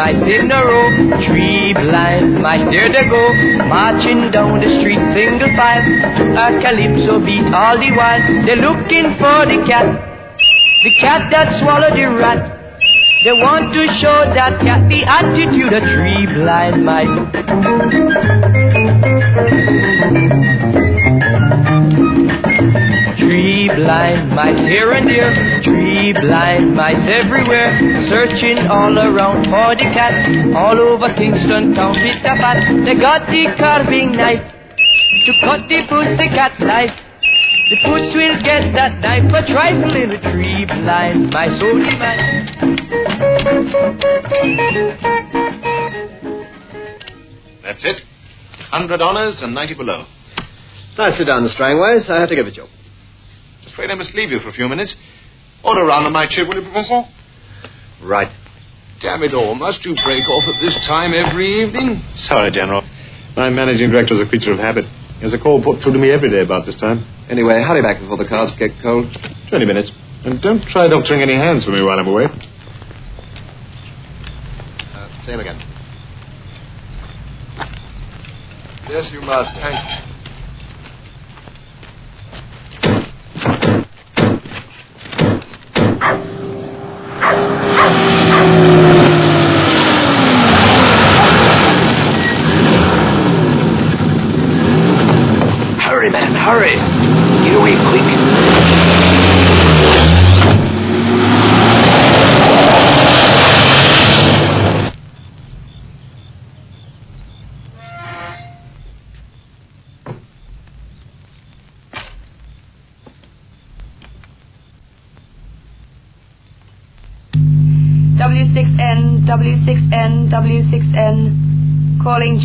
mice in a row, 3 blind mice, there they go, marching down the street single file, to a calypso beat all the while. They're looking for the cat that swallowed the rat. They want to show that cat the attitude of 3 blind mice. 3 blind mice here and there, 3 blind mice everywhere, searching all around for the cat, all over Kingston town with the fat. They got the carving knife to cut the pussycat's life. The puss will get that knife for trifling with 3 blind mice, only man. That's it. 100 honors and 90 below. Now sit down, Mr. Strangways. I have to give it you. I'm afraid I must leave you for a few minutes. Order round on my chip, will you, Professor? Right. Damn it all, must you break off at this time every evening? Sorry, General. My managing director is a creature of habit. There's a call put through to me every day about this time. Anyway, hurry back before the cards get cold. 20 minutes. And don't try doctoring any hands for me while I'm away. Same again. Yes, you must. Thanks. Hurry, man, hurry. Get away quick. W6N, W6N, W6N, calling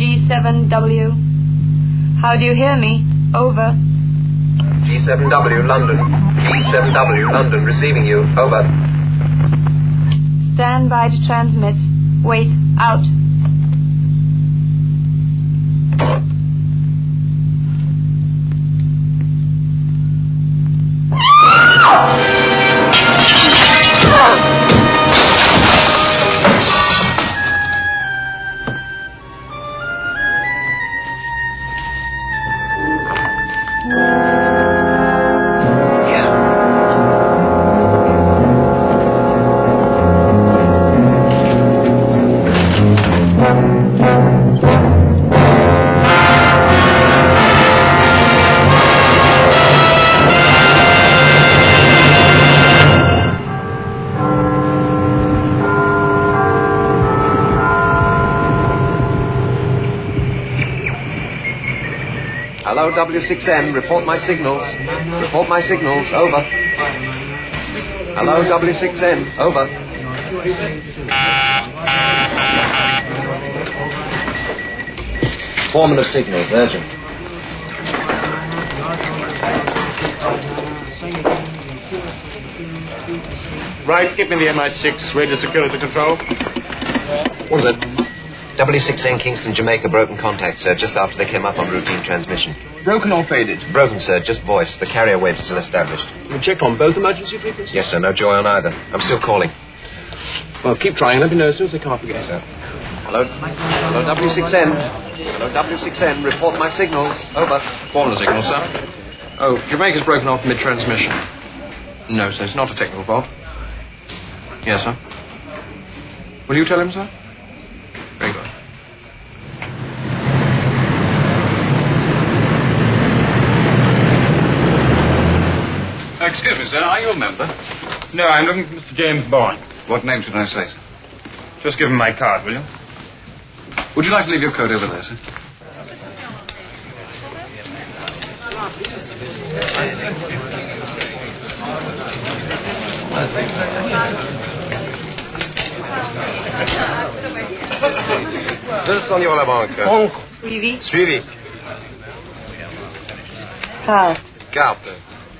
G7W. How do you hear me? Over. G7W, London. G7W, London, receiving you. Over. Stand by to transmit. Wait, out. Hello, W6N. Report my signals. Report my signals. Over. Hello, W6N. Over. Foreman of signals. Urgent. Right, give me the MI6 radio security control. What is it? W6N Kingston, Jamaica, broken contact, sir, just after they came up on routine transmission. Broken or faded? Broken, sir, just voice. The carrier wave still established. You checked on both emergency frequencies? Yes, sir, no joy on either. I'm still calling. Well, keep trying. Let me know as soon as they can't forget. Sir. Hello? Hello, W6N. Hello, W6N. Report my signals. Over. Foreman signal, sir. Oh, Jamaica's broken off mid-transmission. No, sir, it's not a technical fault. Yes, sir. Will you tell him, sir? Very good. Excuse me, sir. Are you a member? No, I'm looking for Mr. James Bourne. What name should I say, sir? Just give him my card, will you? Would you like to leave your code over there, sir? Descendez la banque. Suivi. Suivi. Carte. Carte.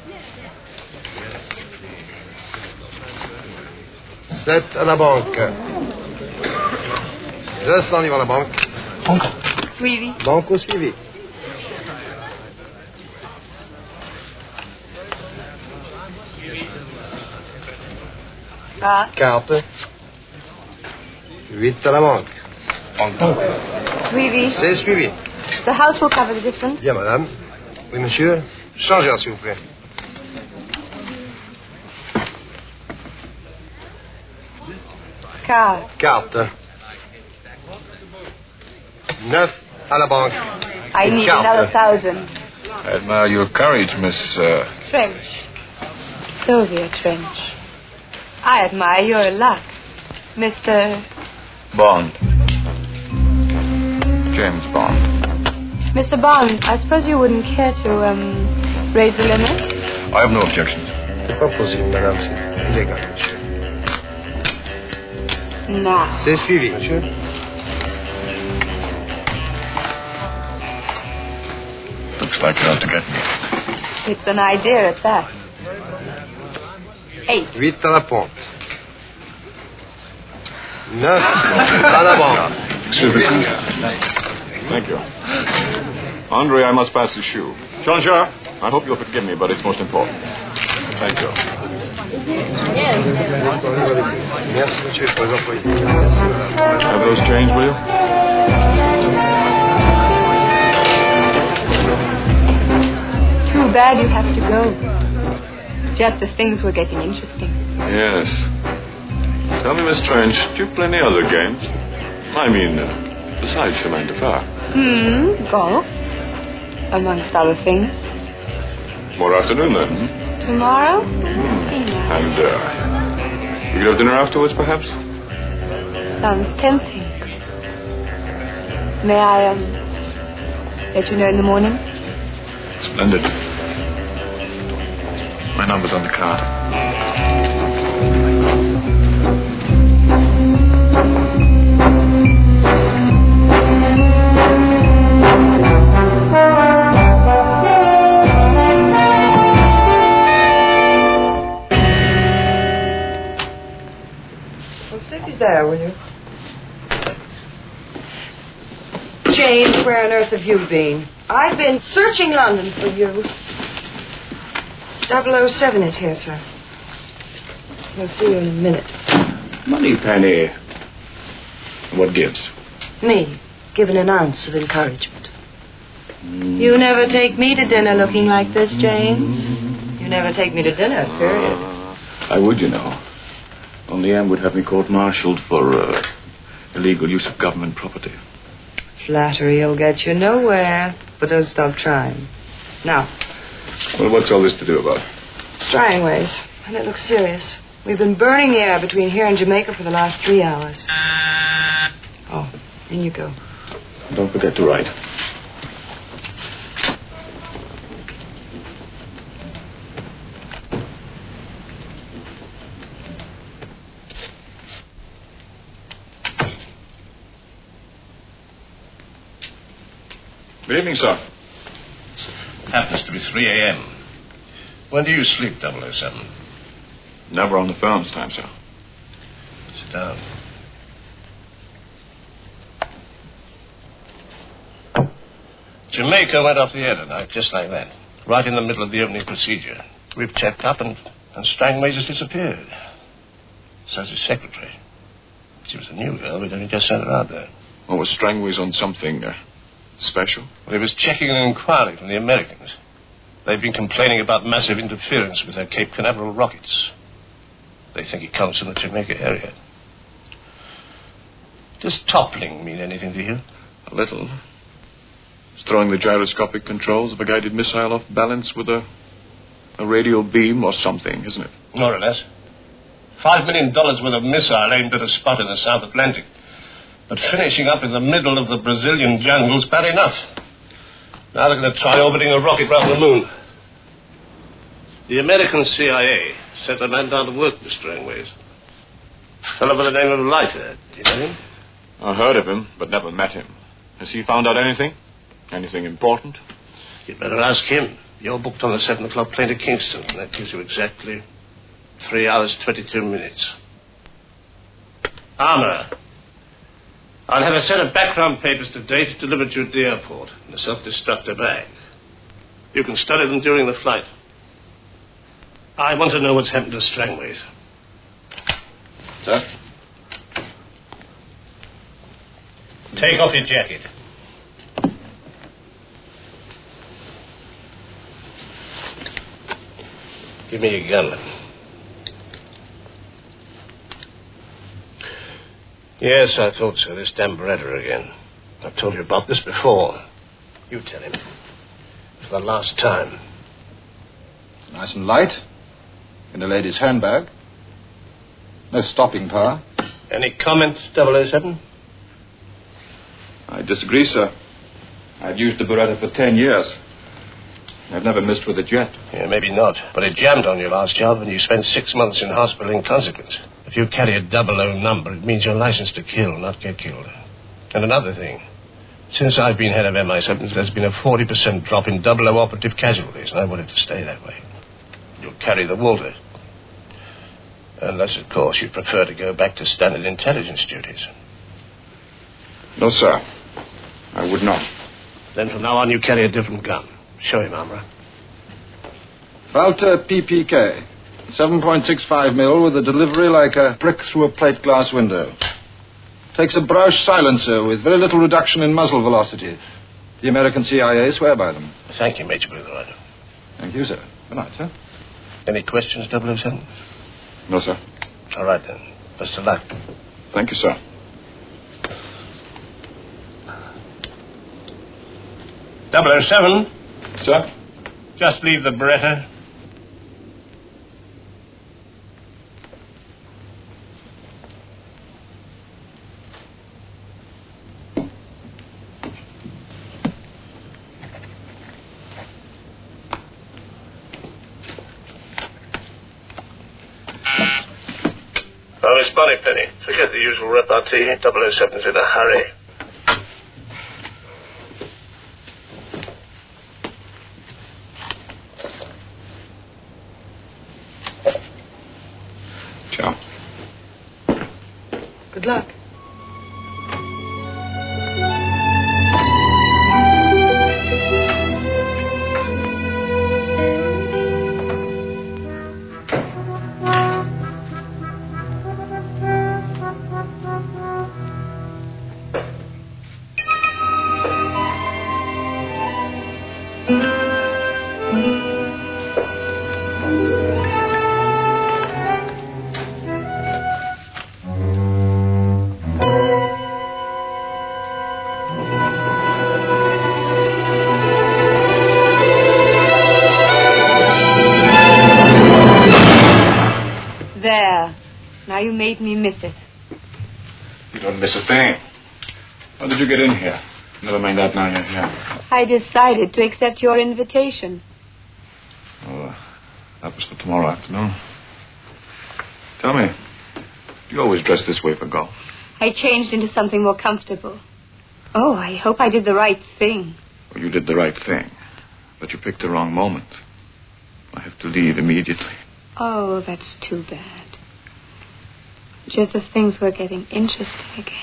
7 à la banque. Descendez la banque. Suivi. Banque suivi. Carte. Carte. 8 à la banque. Suivi. C'est suivi. The house will cover the difference. Bien, madame. Oui, monsieur. Changeur, s'il vous plaît. Carte. 9 à la banque. I need Carte. another 1,000. I admire your courage, Miss... Trench. Sylvia Trench. I admire your luck, Mr. Bond. James Bond. Mr. Bond, I suppose you wouldn't care to, raise the limit? I have no objections. C'est pas possible, madame. C'est illégal, monsieur. Nah. C'est suivi, monsieur. Looks like you're out to get me. It's an idea at that. 8. 8 à la pompe. 9 à la banque. Excuse me. Thank you. Andre, I must pass the shoe. Jean-Jacques, I hope you'll forgive me, but it's most important. Thank you. Merci, monsieur, pour les employés. Have those changed, will you? Too bad you have to go. Just as things were getting interesting. Yes. Tell me, Miss Trench, do you play any other games? I mean, besides Chemin de Fer. Golf. Amongst other things. Tomorrow afternoon, then. Tomorrow? And, we could have dinner afterwards, perhaps? Sounds tempting. May I, let you know in the morning? Splendid. My number's on the card. Well, see if he's there, will you? James, where on earth have you been? I've been searching London for you. 007 is here, sir. We'll see you in a minute. Money, Penny. What gives? Me, given an ounce of encouragement. You never take me to dinner looking like this, James. You never take me to dinner, period. I would, you know. Only Anne would have me court-martialed for illegal use of government property. Flattery'll get you nowhere, but don't stop trying. Now. Well, what's all this to do about? Strangways, and it looks serious. We've been burning the air between here and Jamaica for the last 3 hours. Oh, in you go. Don't forget to write. Good evening, sir. Happens to be 3 a.m. When do you sleep, 007? Never on the firm's time, sir. Sit down. Jamaica went off the air tonight, just like that. Right in the middle of the opening procedure. We've checked up and Strangways has disappeared. So's his secretary. She was a new girl. We'd only just sent her out there. Well, was Strangways on something special? Well, he was checking an inquiry from the Americans. They've been complaining about massive interference with their Cape Canaveral rockets. They think it comes from the Jamaica area. Does toppling mean anything to you? A little. It's throwing the gyroscopic controls of a guided missile off balance with a radial beam or something, isn't it? More or less. $5 million worth of missile aimed at a spot in the South Atlantic. But finishing up in the middle of the Brazilian jungle's bad enough. Now they're going to try orbiting a rocket around the moon. The American CIA sent a man down to work with Strangways. A fellow by the name of Leiter. Do you know him? I heard of him, but never met him. Has he found out anything? Anything important? You'd better ask him. You're booked on the 7 o'clock plane to Kingston. And that gives you exactly 3 hours, 22 minutes. Armour. I'll have a set of background papers to date delivered to you at the airport in a self-destructor bag. You can study them during the flight. I want to know what's happened to Strangways. Sir? Take off your jacket. Give me your gun. Yes, I thought so. This damn Beretta again. I've told you about this before. You tell him. For the last time. It's nice and light. In a lady's handbag. No stopping power. Any comments, 007? I disagree, sir. I've used the Beretta for 10 years. I've never missed with it yet. Yeah, maybe not. But it jammed on your last job, and you spent 6 months in hospital in consequence. If you carry a 00 number, it means you're licensed to kill, not get killed. And another thing. Since I've been head of MI7, there's been a 40% drop in 00 operative casualties, and I want it to stay that way. You'll carry the Walter. Unless, of course, you prefer to go back to standard intelligence duties. No, sir. I would not. Then from now on, you carry a different gun. Show him, Amra. Walter PPK. 7.65 mil with a delivery like a brick through a plate glass window. Takes a Brausch silencer with very little reduction in muzzle velocity. The American CIA swear by them. Thank you, Major Blutherider. Thank you, sir. Good night, sir. Any questions, 007? No, sir. All right, then. Best of luck. Thank you, sir. .007? Sir? Just leave the Beretta. Oh, Miss Bonnypenny, forget the usual repartee. 007's in a hurry. Ciao. Good luck. There. Now you made me miss it. You don't miss a thing. How did you get in here? Never mind that now, you're here. I decided to accept your invitation. Oh, that was for tomorrow afternoon. Tell me, do you always dress this way for golf? I changed into something more comfortable. Oh, I hope I did the right thing. Well, you did the right thing, but you picked the wrong moment. I have to leave immediately. Oh, that's too bad. Just as things were getting interesting again.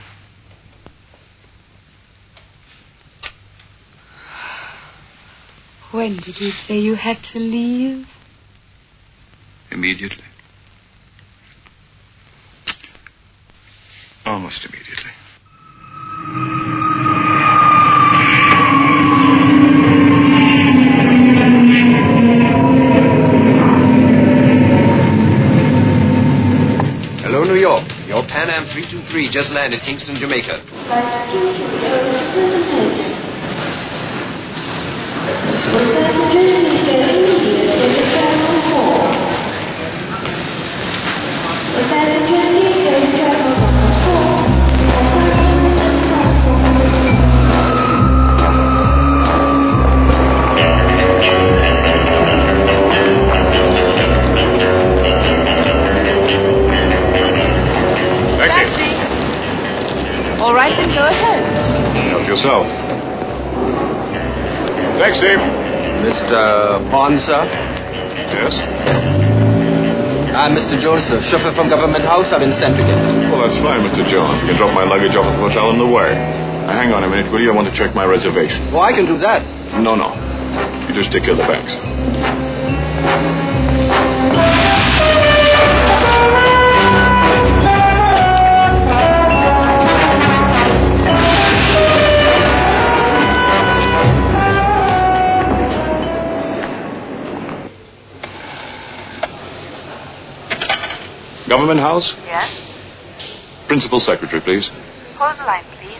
When did you say you had to leave? Immediately. Almost immediately. Hello, New York. Your Pan Am 323 just landed Kingston, Jamaica. All right, then go ahead. Help yourself. Taxi. Mr. Bond, sir? Yes? I'm Mr. Jones, sir. Chauffeur from Government House. I've been sent to get you. Well, that's fine, Mr. Jones. You can drop my luggage off at the hotel on the way. Now, hang on a minute, will you? I want to check my reservation. Oh, I can do that. No. You just take care of the bags. Government House? Yes? Principal Secretary, please. Hold the line, please.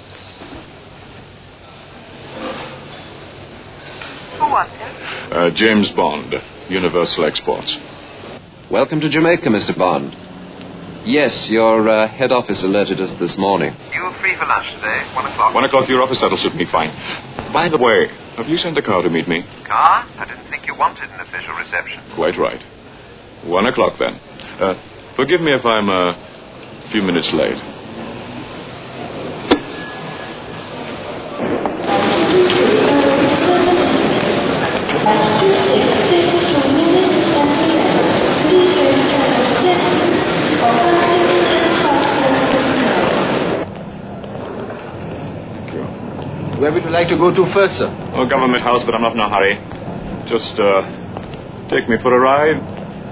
Who wants him? James Bond, Universal Exports. Welcome to Jamaica, Mr. Bond. Yes, your head office alerted us this morning. You free for lunch today? 1 o'clock. 1 o'clock to your office, that'll suit me fine. By the way, have you sent a car to meet me? Car? I didn't think you wanted an official reception. Quite right. 1 o'clock then. Forgive me if I'm a few minutes late. Where would you like to go to first, sir? Oh, Government House, but I'm not in a hurry. Just, take me for a ride.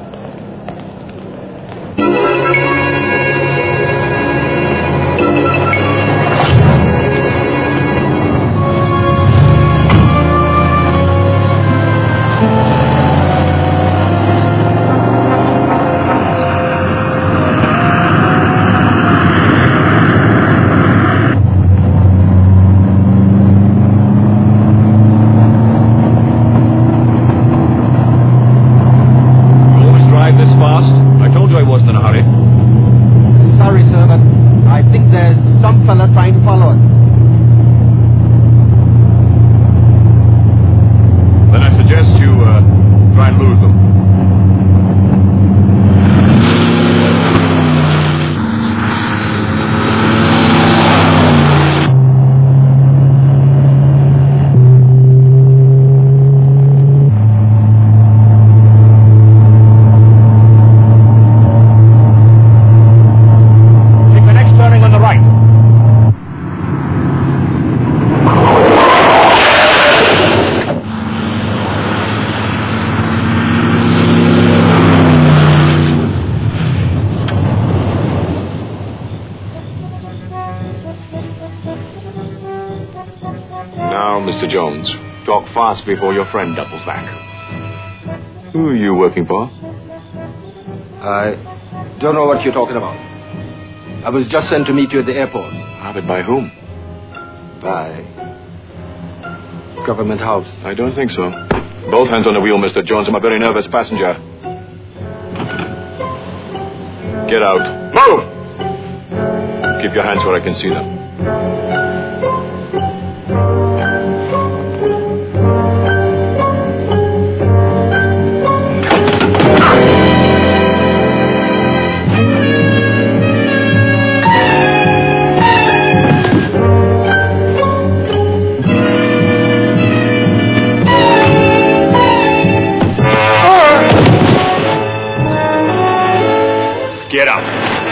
Trying to follow us. Then I suggest you try and lose them. Take the next turning on the right. Mr. Jones, talk fast before your friend doubles back. Who are you working for? I don't know what you're talking about. I was just sent to meet you at the airport. But by whom? By Government House. I don't think so. Both hands on the wheel, Mr. Jones. I'm a very nervous passenger. Get out. Move! Keep your hands where I can see them. Get up.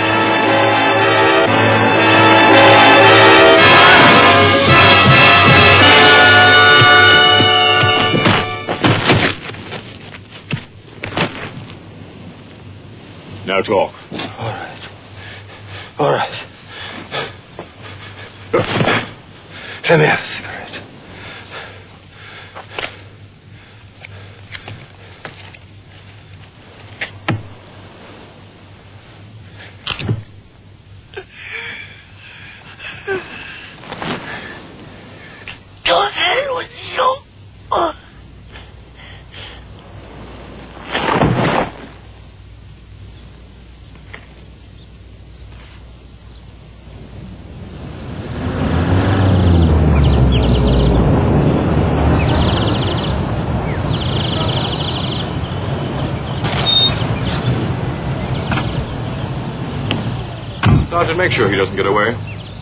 Now talk. All right. Let me have a cigarette. To hell with you. Sergeant, make sure he doesn't get away.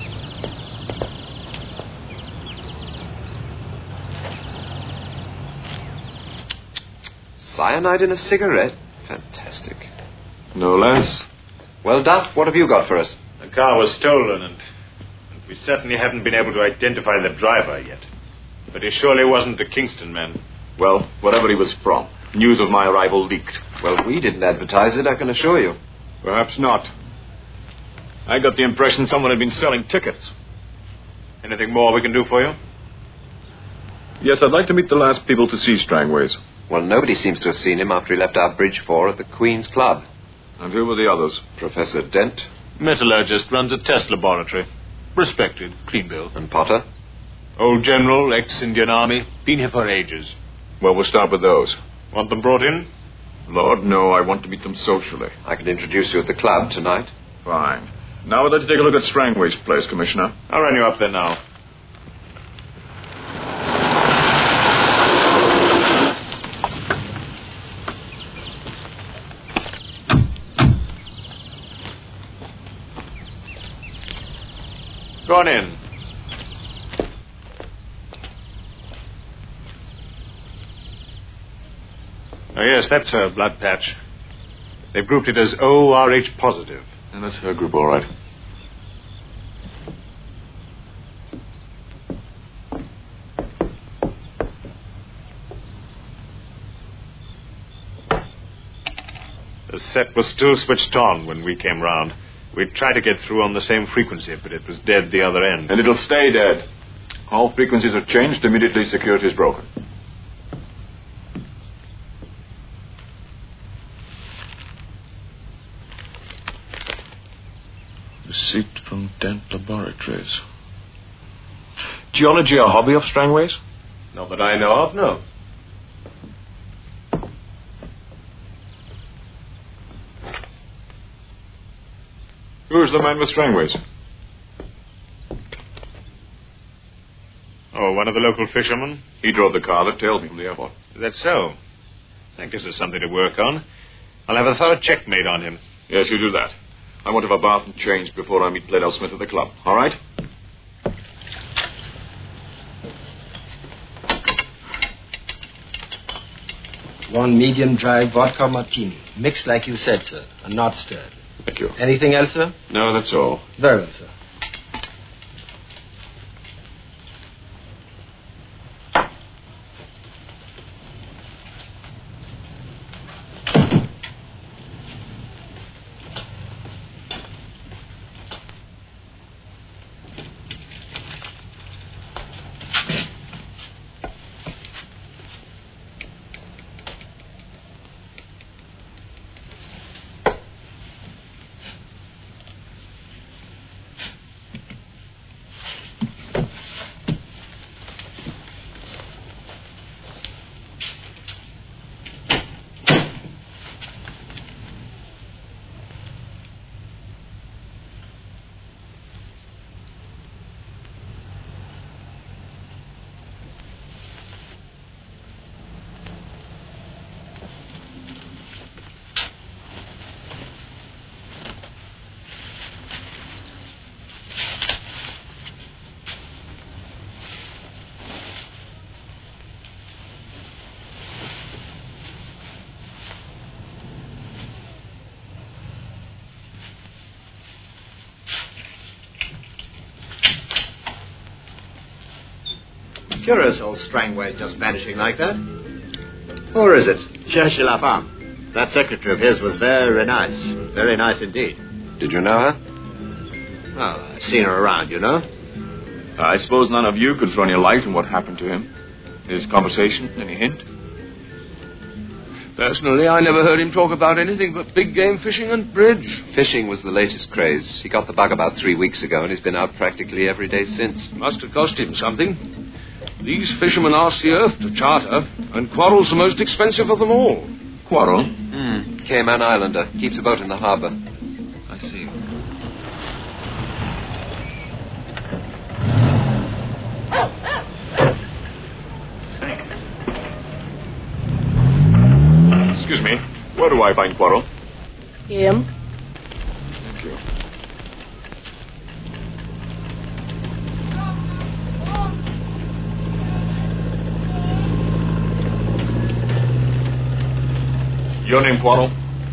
Cyanide in a cigarette? Fantastic. No less. Well, Duff, what have you got for us? The car was stolen, and we certainly haven't been able to identify the driver yet. But he surely wasn't the Kingston man. Well, wherever he was from, news of my arrival leaked. Well, we didn't advertise it, I can assure you. Perhaps not. I got the impression someone had been selling tickets. Anything more we can do for you? Yes, I'd like to meet the last people to see Strangways. Well, nobody seems to have seen him after he left our Bridge 4 at the Queen's Club. And who were the others? Professor Dent. Metallurgist, runs a test laboratory. Respected, clean bill. And Potter? Old general, ex-Indian Army. Been here for ages. Well, we'll start with those. Want them brought in? Lord, no. I want to meet them socially. I can introduce you at the club tonight. Fine. Now we'd like to take a look at Strangway's place, Commissioner. I'll run you up there now. Go on in. Oh, yes, that's her blood patch. They've grouped it as ORH positive. And that's her group, all right. The set was still switched on when we came round. We tried to get through on the same frequency, but it was dead the other end. And it'll stay dead. All frequencies are changed, immediately security is broken. Receipt from Dent Laboratories. Geology a hobby of Strangway's? Not that I know of, no. Who's the man with Strangway's? Oh, one of the local fishermen? He drove the car that tailed me from the airport. That's so. That gives us something to work on. I'll have a thorough check made on him. Yes, you do that. I want to have a bath and change before I meet Bledel Smith at the club. All right? One medium dry vodka martini. Mixed like you said, sir, and not stirred. Thank you. Anything else, sir? No, that's all. Very well, sir. Curious old Strangway just vanishing like that. Or is it? Cherchez la femme. That secretary of his was very nice. Very nice indeed. Did you know her? Well, I've seen her around, you know. I suppose none of you could throw any light on what happened to him. His conversation, any hint? Personally, I never heard him talk about anything but big game fishing and bridge. Fishing was the latest craze. He got the bug about 3 weeks ago, and he's been out practically every day since. Must have cost him something. These fishermen ask the earth to charter, and Quarrel's the most expensive of them all. Quarrel? Cayman Islander. Keeps a boat in the harbor. I see. Excuse me. Where do I find Quarrel? Him. Thank you. Your name, Quarrel?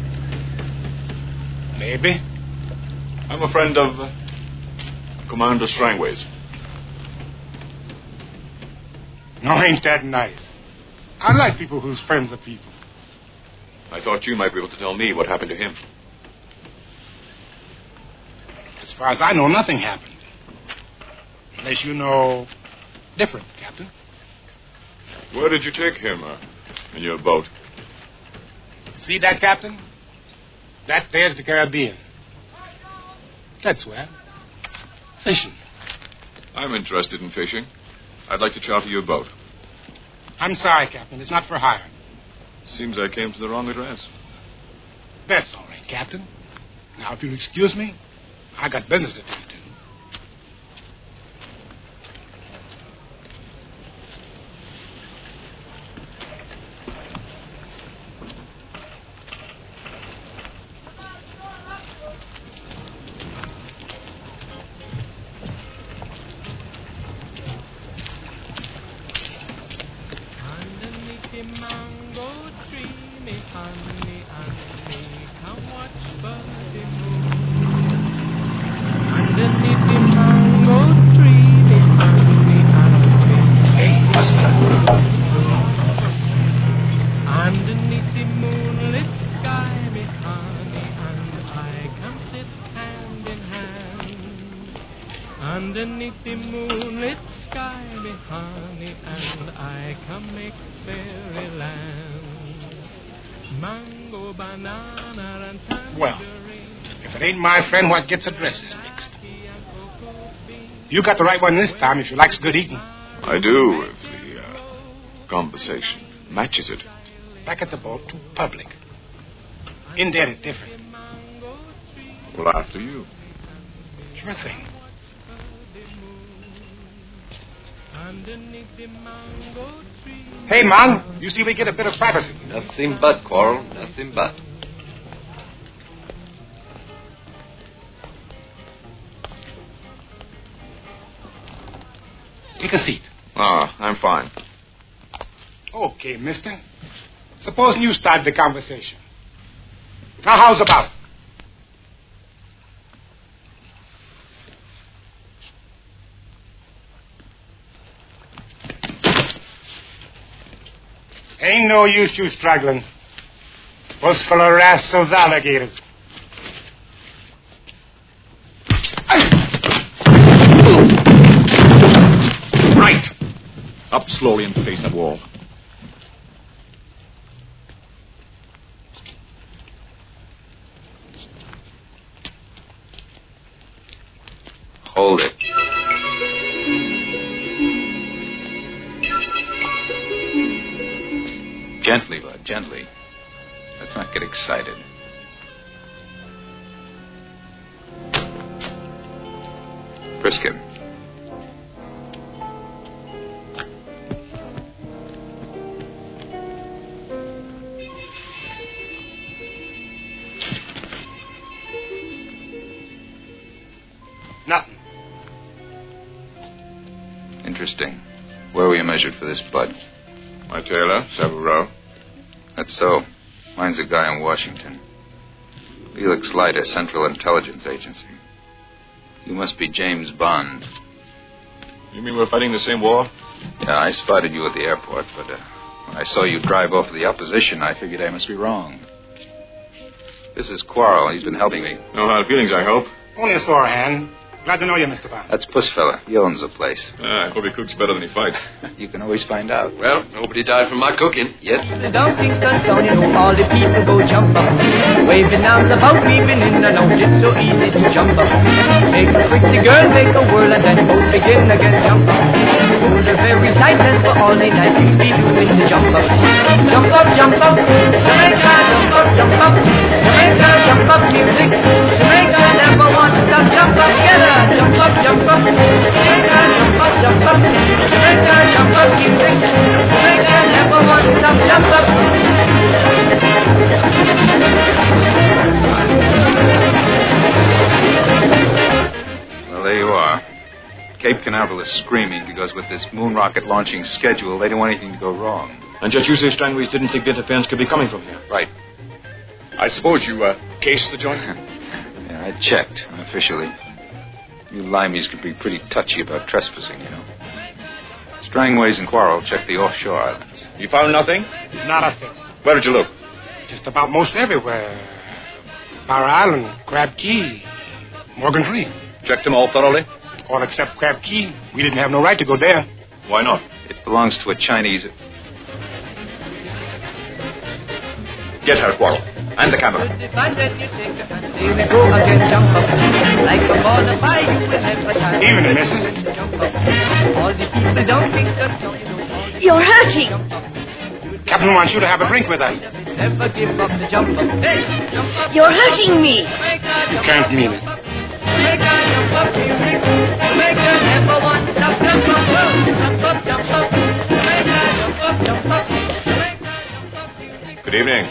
Maybe. I'm a friend of Commander Strangway's. No, ain't that nice. I like people who's friends of people. I thought you might be able to tell me what happened to him. As far as I know, nothing happened. Unless you know different, Captain. Where did you take him in your boat? See that, Captain? That there's the Caribbean. That's where. Fishing. I'm interested in fishing. I'd like to charter you a boat. I'm sorry, Captain. It's not for hire. Seems I came to the wrong address. That's all right, Captain. Now, if you'll excuse me, I got business to attend to. Underneath the moonlit sky, me honey, and I come make fairyland. Mango, banana, and tangerine. Well, if it ain't my friend what gets addresses mixed. You got the right one this time if you likes good eating. I do, if the conversation matches it. Back at the boat, too public. In there, it's different. Well, after you. Sure thing. Hey, Mon, you see we get a bit of privacy. Nothing but, Quarrel. Nothing but. Take a seat. Ah, I'm fine. Okay, mister. Supposing you start the conversation. Now, how's about it? Ain't no use you struggling. Bus full of rascals, alligators. Right. Up slowly and face that wall. Hold it. Gently, Bud, gently. Let's not get excited. Frisk him. Nothing. Interesting. Where were you measured for this, Bud? My tailor, Savile Row. That's so. Mine's a guy in Washington. Felix Leiter, Central Intelligence Agency. You must be James Bond. You mean we're fighting the same war? Yeah, I spotted you at the airport, but when I saw you drive off the opposition, I figured I must be wrong. This is Quarrel. He's been helping me. No hard feelings, I hope. Only a sore hand. Glad to know you, Mr. Bond. That's Puss fella. He owns the place. I hope he cooks better than he fights. You can always find out. Well, nobody died from my cooking yet. Down Kingston Town, you know, all the people go jump up. Waving arms about, weaving in and out, it's so easy to jump up. Make a quick the girl, make a whirl, and then both begin again, jump up. Hold her very tight, and for all the night you'll be doing the jump up. Jump up, jump up, Jamaica, jump up, jump up. Jamaica, jump up, music. Jamaica never wants to jump up together. Jump up, jump up. Jamaica, jump up, jump up. Jamaica, jump up, music. Jamaica never wants to jump up. Well, there you are. Cape Canaveral is screaming because with this moon rocket launching schedule, they don't want anything to go wrong. And yet you say Strangways didn't think the interference could be coming from here. Right. I suppose you cased the joint? Yeah, I checked, unofficially. You limeys could be pretty touchy about trespassing, you know. Strangways and Quarrel checked the offshore islands. You found nothing? Not a thing. Where did you look? Just about most everywhere. Bar Island, Crab Key, Morgan's Reef. Checked them all thoroughly? All except Crab Key. We didn't have no right to go there. Why not? It belongs to a Chinese... Get her, Quarrel. And the camera. If I let you take a fancy, we go again, jump up. Like a ball of fire, you will never tire. Evening, missus. Jump up. All the people down Kingston. You're hurting. Captain wants you to have a drink with us. Never give up the jump up. Hey, jump up. You're hurting me. You can't mean it. Make a jump up music. Make a number one. Jump up, jump up, jump up, jump up. Make a jump up, jump up. Make a jump up music. Good evening.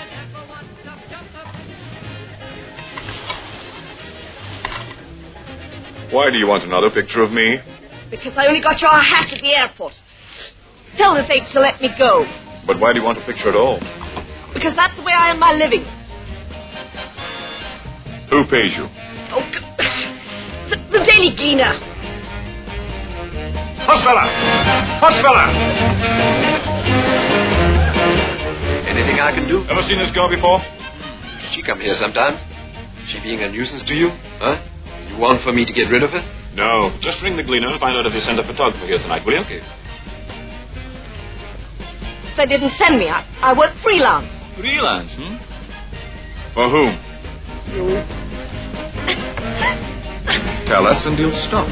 Why do you want another picture of me? Because I only got your hat at the airport. Tell the thief to let me go. But why do you want a picture at all? Because that's the way I earn my living. Who pays you? Oh, the Daily Gleaner. Hush, fella! Hush, fella! Anything I can do? Ever seen this girl before? She come here sometimes. She being a nuisance to you? Huh? You want for me to get rid of her? No. Just ring the Gleaner and find out if they sent a photographer here tonight, will you? Okay. They didn't send me. I work freelance. Freelance, For whom? You. Tell us and you'll stop.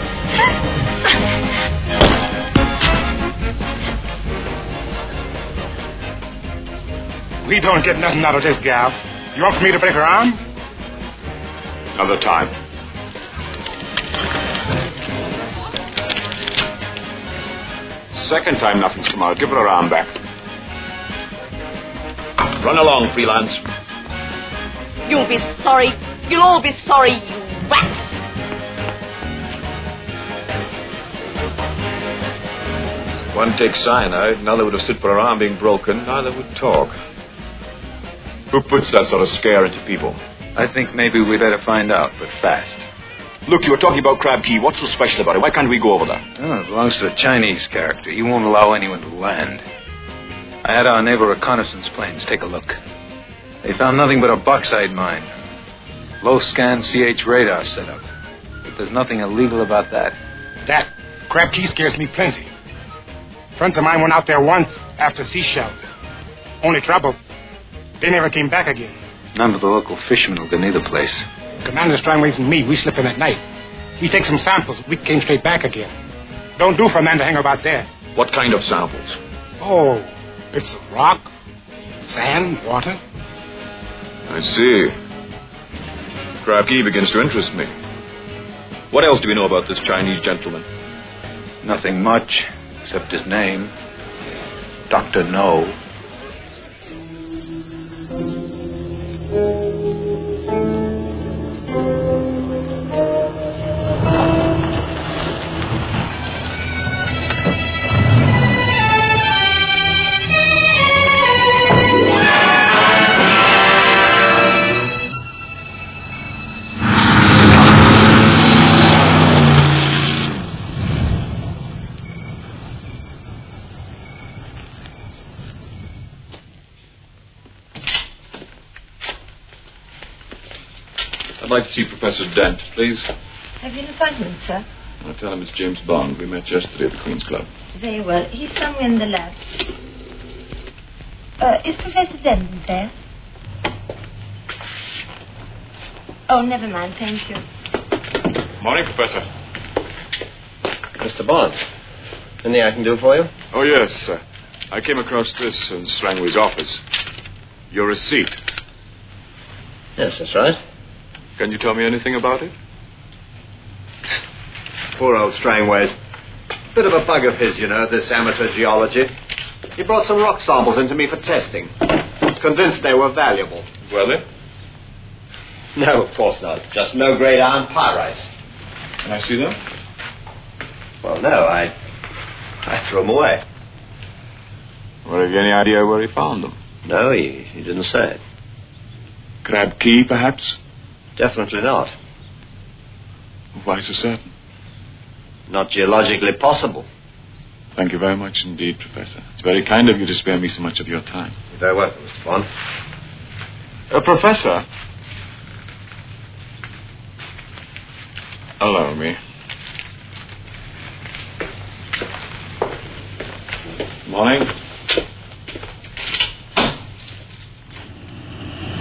We don't get nothing out of this gal. You want for me to break her arm? Another time. Second time nothing's come out. Give her arm back. Run along, freelance. You'll be sorry. You'll all be sorry, you rats. One takes cyanide, another would have stood for her arm being broken, neither would talk. Who puts that sort of scare into people? I think maybe we better find out, but fast. Look, you were talking about Crab Key. What's so special about it? Why can't we go over there? Oh, it belongs to a Chinese character. He won't allow anyone to land. I had our naval reconnaissance planes take a look. They found nothing but a bauxite mine. Low-scan CH radar setup. But there's nothing illegal about that. That Crab Key scares me plenty. Friends of mine went out there once after seashells. Only trouble, they never came back again. None of the local fishermen will go near the place. Commander Strangways and me, we slip in at night. We take some samples. We came straight back again. Don't do for a man to hang about there. What kind of samples? Oh, bits of rock, sand, water. I see. Crab Key begins to interest me. What else do we know about this Chinese gentleman? Nothing much, except his name. Dr. No. I'd like to see Professor Dent, please. Have you an appointment, sir? I'll tell him it's James Bond. We met yesterday at the Queen's Club. Very well. He's somewhere in the lab. Is Professor Denton there? Oh, never mind. Thank you. Morning, Professor. Mr. Bond, anything I can do for you? Oh, yes. I came across this in Strangway's office. Your receipt. Yes, that's right. Can you tell me anything about it? Poor old Strangways. Bit of a bug of his, you know, this amateur geology. He brought some rock samples into me for testing. Convinced they were valuable. Were they? No, of course not. Just no-grade iron pyrites. Can I see them? Well, no, I threw them away. Well, have you any idea where he found them? No, he didn't say. Crab Key, perhaps? Definitely not. Why so certain? Not geologically possible. Thank you very much indeed, Professor. It's very kind of you to spare me so much of your time. You're very welcome, Mr. Bond. Professor. Allow me. Morning.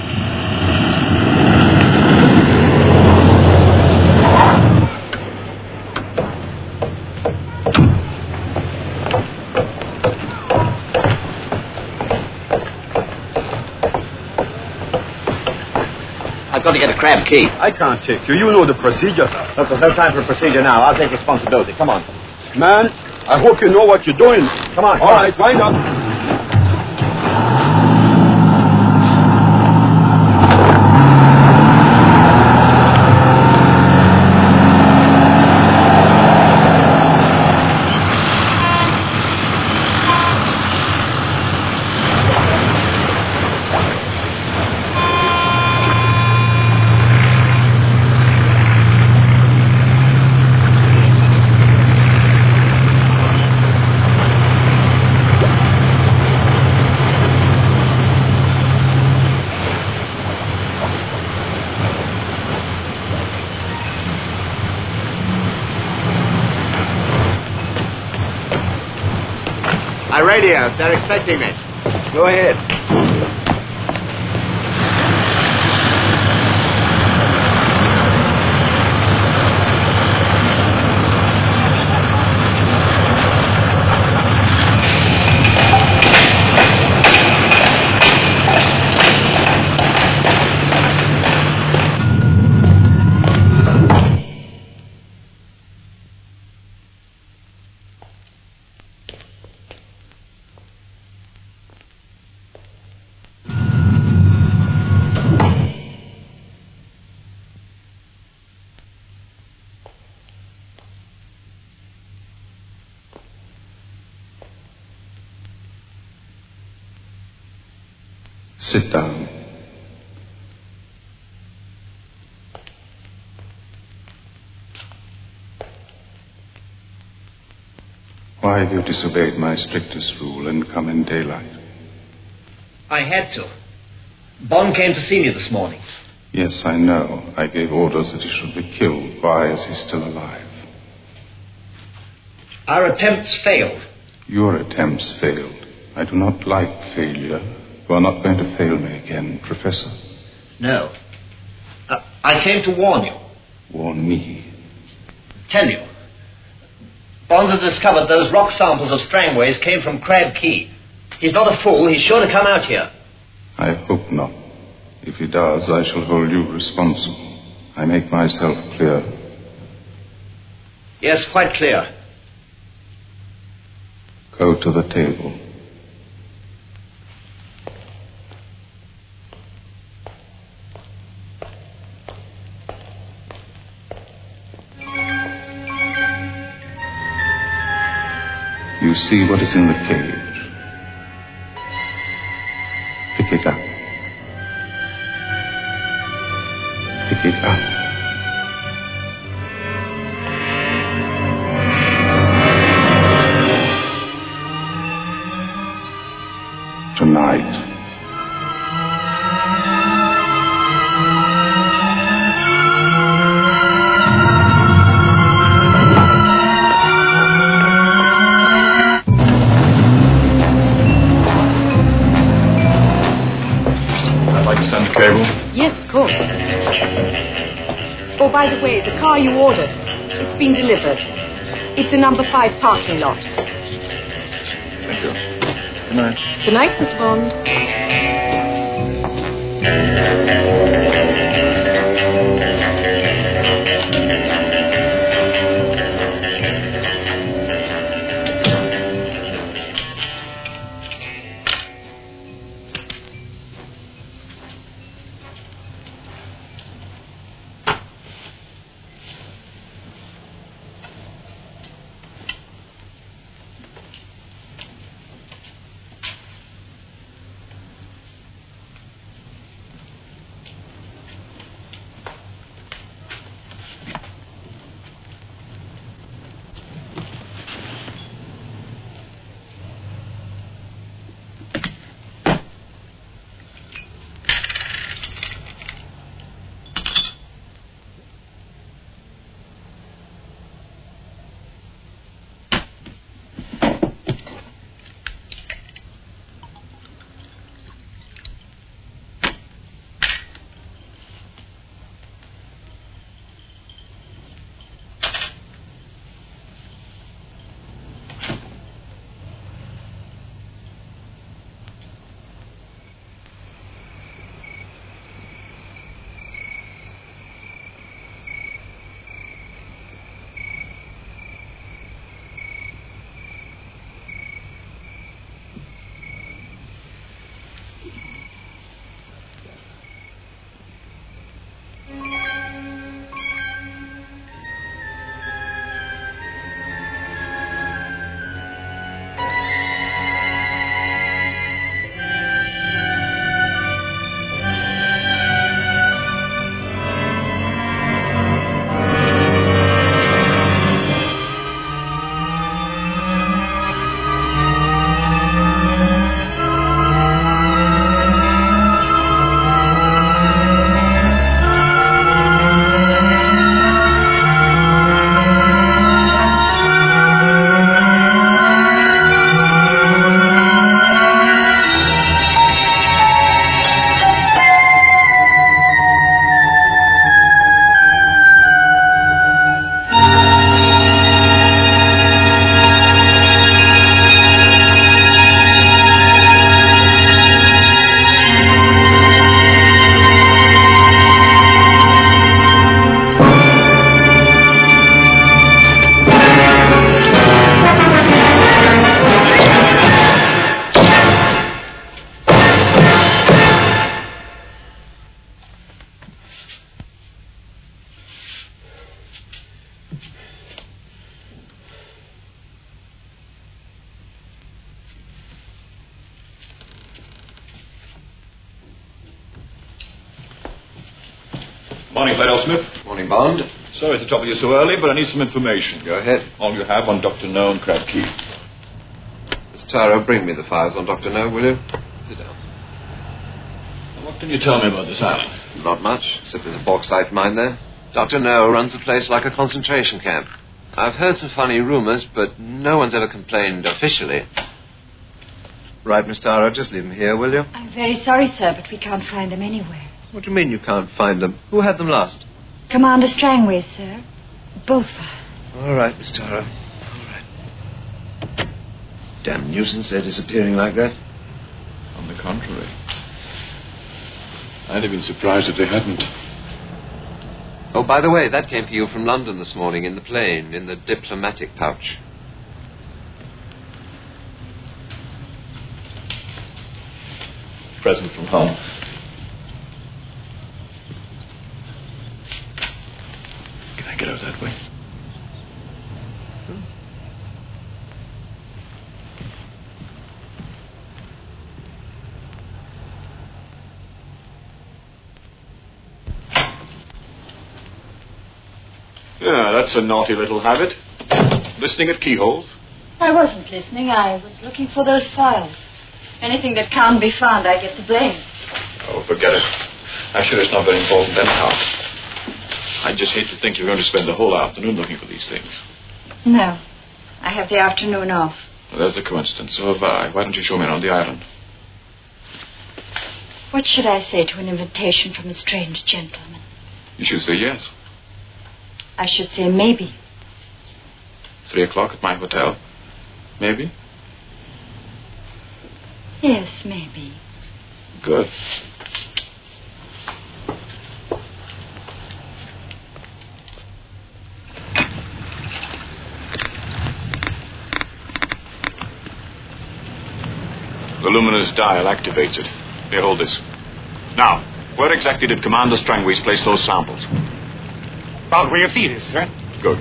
I've got to get a Crab Key. I can't take you. You know the procedure, sir. Look, there's no time for procedure now. I'll take responsibility. Come on. Man, I hope you know what you're doing. Come on. All right, wind up. Radio. They're expecting me. Go ahead. Sit down. Why have you disobeyed my strictest rule and come in daylight? I had to. Bond came to see me this morning. Yes, I know. I gave orders that he should be killed. Why is he still alive? Our attempts failed. Your attempts failed. I do not like failure. You are not going to fail me again, Professor. No. I came to warn you. Warn me? Tell you. Bonds has discovered those rock samples of Strangway's came from Crab Key. He's not a fool. He's sure to come out here. I hope not. If he does, I shall hold you responsible. I make myself clear. Yes, quite clear. Go to the table. You see what is in the cage. Pick it up. Pick it up. Tonight. Cable? Yes, of course. Oh, by the way, the car you ordered, it's been delivered. It's a number 5 parking lot. Thank you. Good night. Good night, Mr. Bond. Morning, Fidel Smith. Morning, Bond. Sorry to trouble you so early, but I need some information. Go ahead. All you have on Dr. No and Crab Key. Miss Taro, bring me the files on Dr. No, will you? Sit down. What can you tell me about this island? Not much, except there's a bauxite mine there. Dr. No runs the place like a concentration camp. I've heard some funny rumors, but no one's ever complained officially. Right, Miss Taro, just leave them here, will you? I'm very sorry, sir, but we can't find them anywhere. What do you mean you can't find them? Who had them last? Commander Strangway, sir. Both files. All right, Miss Taro. All right. Damn nuisance they're disappearing like that. On the contrary. I'd have been surprised if they hadn't. Oh, by the way, that came for you from London this morning in the plane, in the diplomatic pouch. Present from home. Can I get out that way? Yeah, that's a naughty little habit. Listening at keyholes. I wasn't listening. I was looking for those files. Anything that can't be found, I get the blame. Oh, forget it. I'm sure it's not very important anyhow. I just hate to think you're going to spend the whole afternoon looking for these things. No. I have the afternoon off. Well, there's a coincidence. So have I. Why don't you show me around the island? What should I say to an invitation from a strange gentleman? You should say yes. I should say maybe. 3 o'clock at my hotel. Maybe? Yes, maybe. Good. The luminous dial activates it. Here, hold this. Now, where exactly did Commander Strangways place those samples? About where your feet is, sir. Good.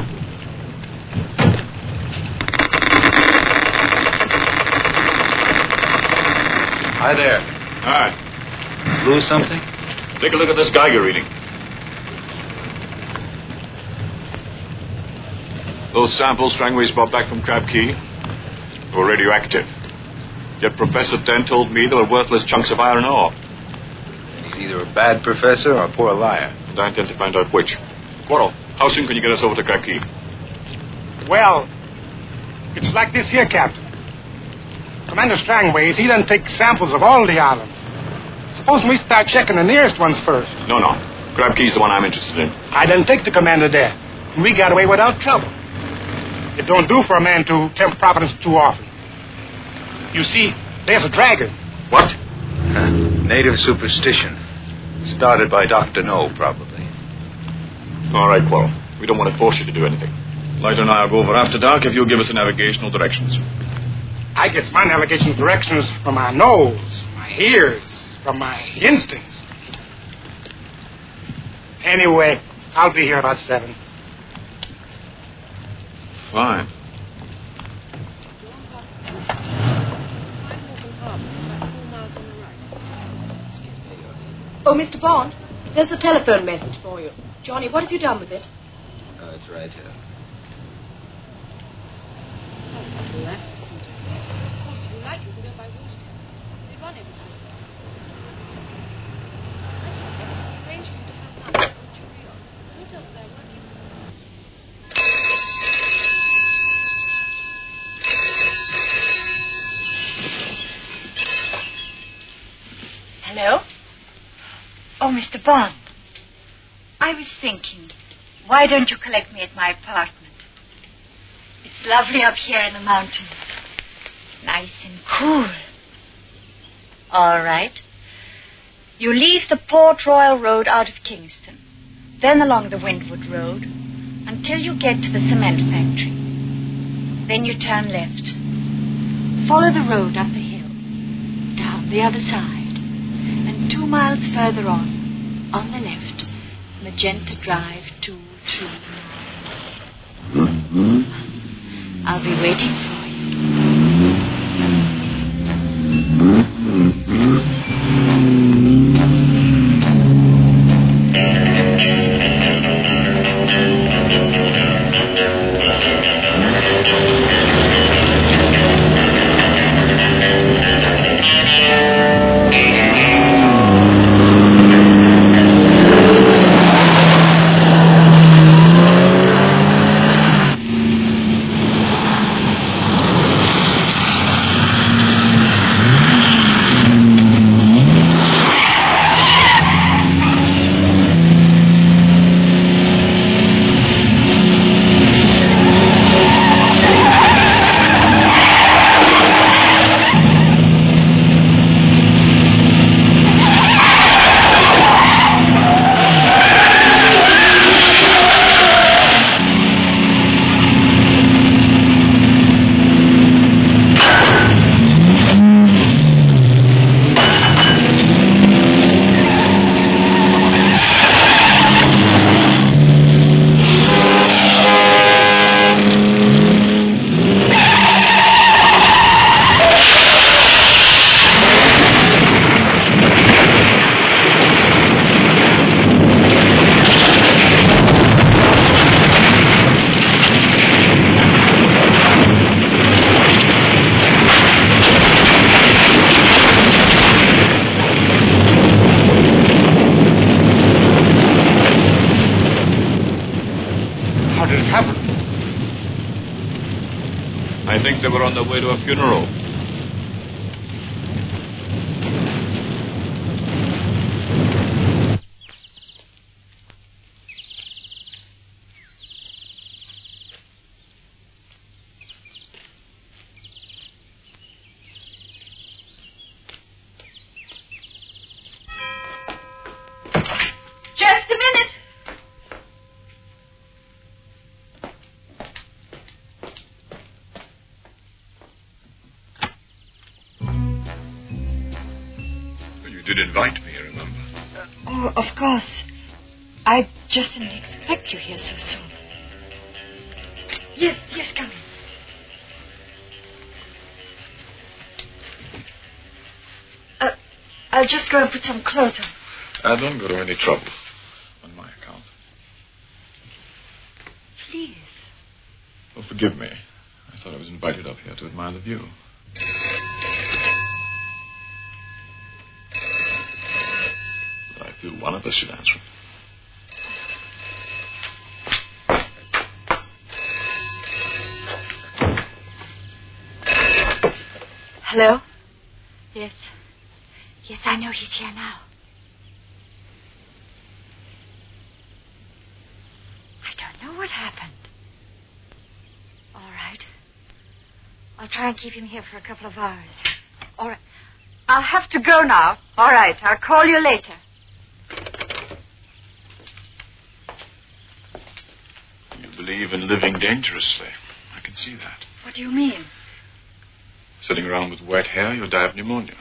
Hi there. Hi. Lose something? Take a look at this Geiger reading. Those samples Strangways brought back from Crab Key were radioactive. Yet Professor Dent told me they were worthless chunks of iron ore. He's either a bad professor or a poor liar. And I intend to find out which. Quarrel, how soon can you get us over to Crab Key? Well, it's like this here, Captain. Commander Strangways, he done take samples of all the islands. Suppose we start checking the nearest ones first. No. Crab Key's the one I'm interested in. I done take the commander there, and we got away without trouble. It don't do for a man to tempt Providence too often. You see, there's a dragon. What? Native superstition. Started by Dr. No, probably. All right, Quarrel. We don't want to force you to do anything. Lighter and I will go over after dark if you'll give us the navigational directions. I gets my navigation directions from my nose, my ears, from my instincts. Anyway, I'll be here about 7. Fine. Oh, Mr. Bond, there's a telephone message for you. Johnny, what have you done with it? Oh, it's right here. Hello? Oh, Mr. Bond. I was thinking, why don't you collect me at my apartment? It's lovely up here in the mountains. Nice and cool. All right. You leave the Port Royal Road out of Kingston, then along the Windward Road, until you get to the cement factory. Then you turn left. Follow the road up the hill, down the other side. And 2 miles further on the left, Magenta Drive 239. I'll be waiting for you. think they were on their way to a funeral. Just a minute. You did invite me, remember? Oh, of course. I just didn't expect you here so soon. Yes, come in. I'll just go and put some clothes on. Don't go to any trouble on my account. Please. Oh, forgive me. I thought I was invited up here to admire the view. But I feel one of us should answer it. Hello? Yes. Yes, I know he's here now. I don't know what happened. All right. I'll try and keep him here for a couple of hours. All right. I'll have to go now. All right. I'll call you later. You believe in living dangerously. I can see that. What do you mean? Sitting around with wet hair, you'll die of pneumonia.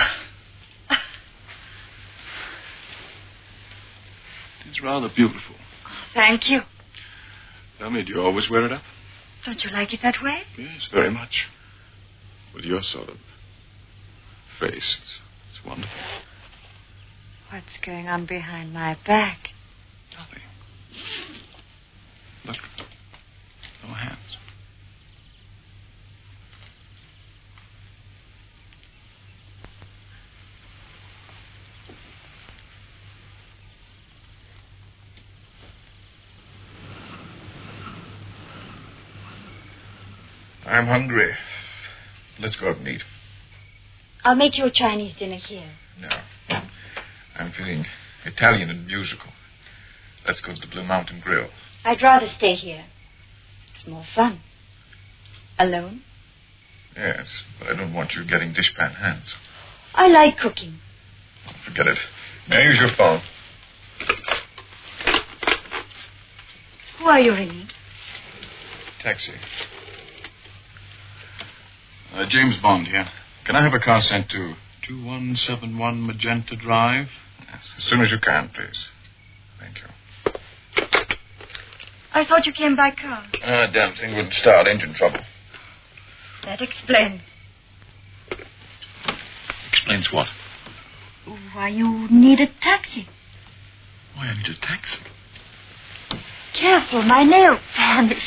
It's rather beautiful. Thank you. Tell me, do you always wear it up? Don't you like it that way? Yes, very much. With your sort of face, it's wonderful. What's going on behind my back? Nothing. Look. No hands. I'm hungry. Let's go out and eat. I'll make you a Chinese dinner here. No. I'm feeling Italian and musical. Let's go to the Blue Mountain Grill. I'd rather stay here. It's more fun. Alone? Yes, but I don't want you getting dishpan hands. I like cooking. Forget it. May I use your phone? Who are you ringing? Taxi. James Bond here. Can I have a car sent to 2171 Magenta Drive? Yes, as soon as you can, please. Thank you. I thought you came by car. Damn thing wouldn't start. Engine trouble. That explains. Explains what? Why you need a taxi. Why I need a taxi? Careful, my nail varnish.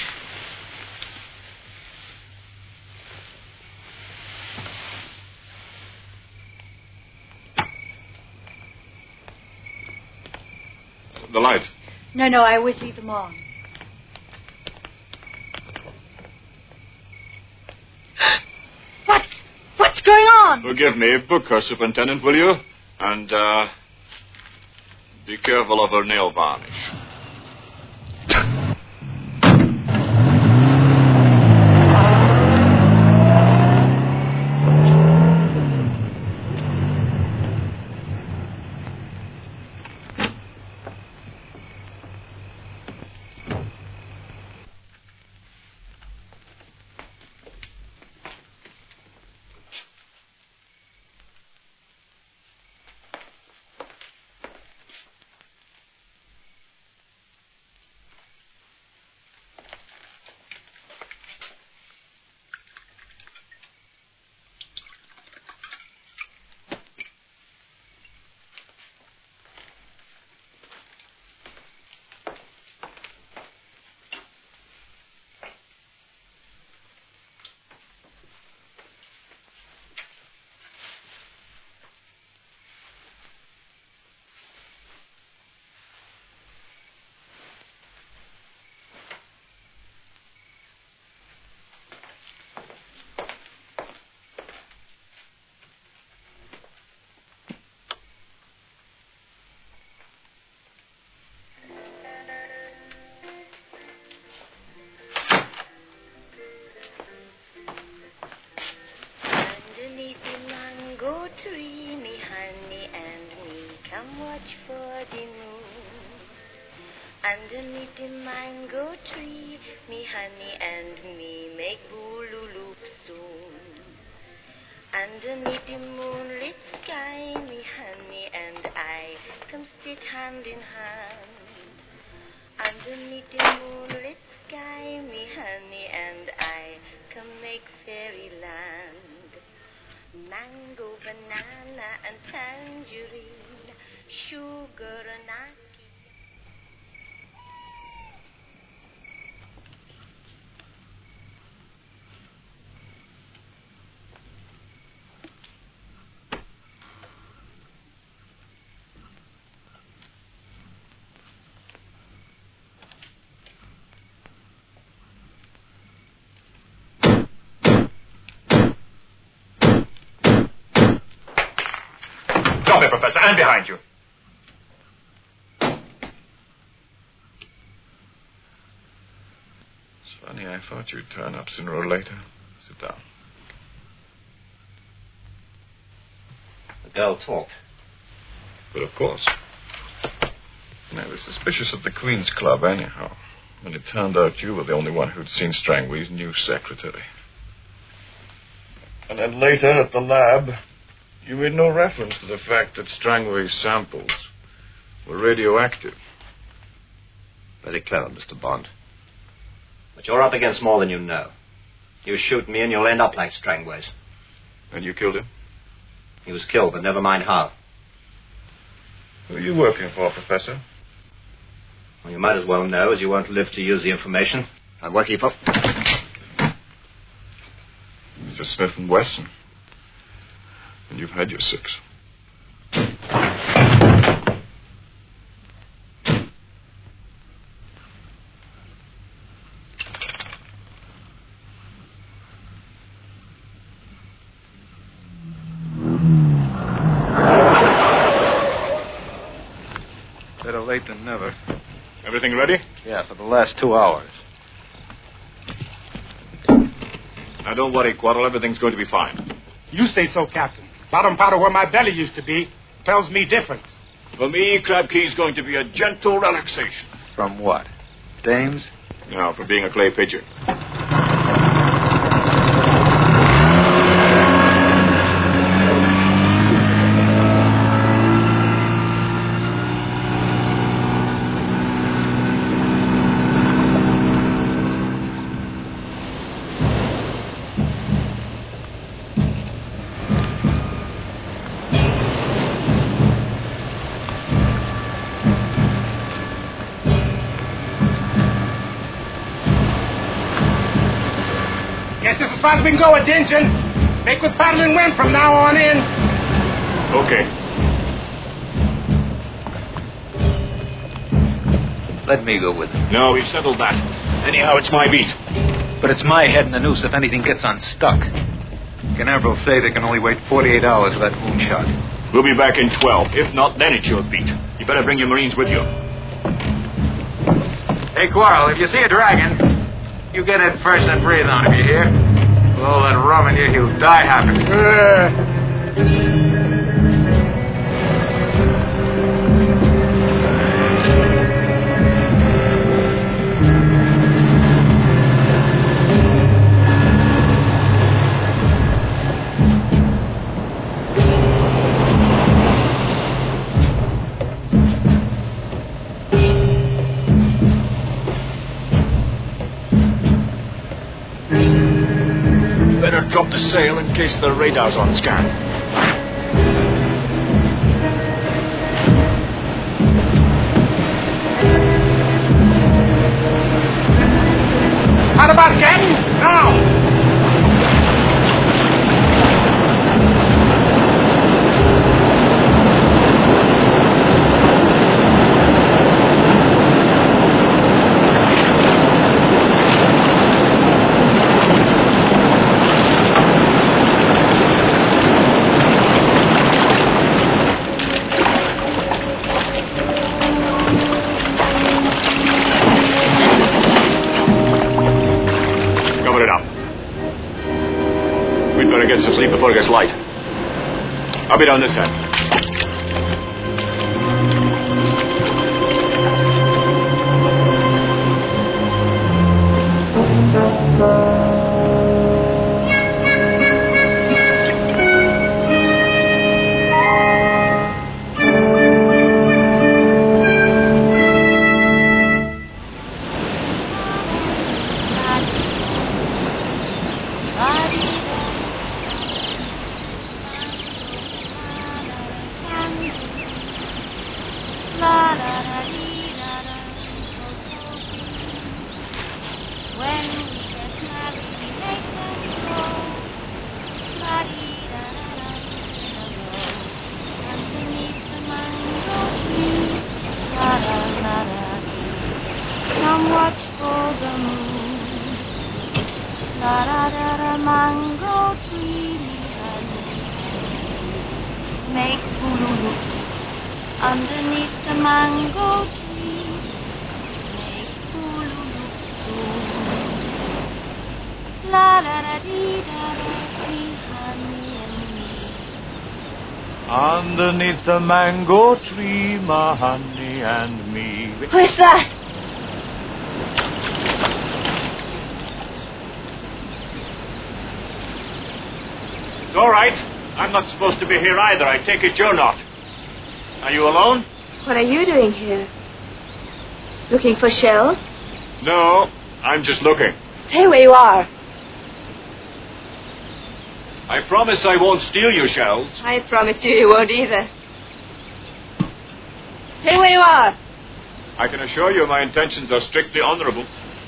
The lights. No, I always leave them on. What's going on? Forgive me. Book her, Superintendent, will you? And, be careful of her nail varnish. Underneath the mango tree, me honey and me make booloo soon. Underneath the moonlit sky, me honey and I come sit hand in hand. Underneath the moonlit sky, me honey and I come make fairyland. Mango, banana, and tangerine, sugar and ice. Stop it, Professor, and behind you. It's funny, I thought you'd turn up sooner or later. Sit down. The girl talked. But of course. And I was suspicious of the Queen's Club anyhow, when it turned out you were the only one who'd seen Strangway's new secretary. And then later at the lab, you made no reference to the fact that Strangway's samples were radioactive. Very clever, Mr. Bond. But you're up against more than you know. You shoot me and you'll end up like Strangway's. And you killed him? He was killed, but never mind how. Who are you working for, Professor? Well, you might as well know, as you won't live to use the information. I'm working for... Mr. Smith & Wesson. And you've had your 6. Better late than never. Everything ready? Yeah, for the last 2 hours. Now, don't worry, Quaddle. Everything's going to be fine. You say so, Captain. Bottom part of where my belly used to be tells me different. For me, Crab Key's going to be a gentle relaxation. From what? Dames? No, for being a clay pigeon. As far as we can go, attention. Make with paddling wind from now on in. Okay. Let me go with him. No, we've settled that. Anyhow, it's my beat. But it's my head in the noose if anything gets unstuck. Canaveral say they can only wait 48 hours for that moonshot. We'll be back in 12. If not, then it's your beat. You better bring your Marines with you. Hey, Quarrel, if you see a dragon, you get in first and breathe on him, you hear? With all that rum in you, he'll die happy. Drop the sail in case the radar's on scan. How about Captain? Now! Get some sleep before it gets light. I'll be down this end. Come watch for the moon. La da da da mango tree, make bululu underneath the mango tree. Make bululu soon. La da da dee da da dee, honey and me. Underneath the mango tree, my honey and me. Who is that? It's all right. I'm not supposed to be here either. I take it you're not. Are you alone? What are you doing here? Looking for shells? No, I'm just looking. Stay where you are. I promise I won't steal your shells. I promise you won't either. Stay where you are. I can assure you my intentions are strictly honorable.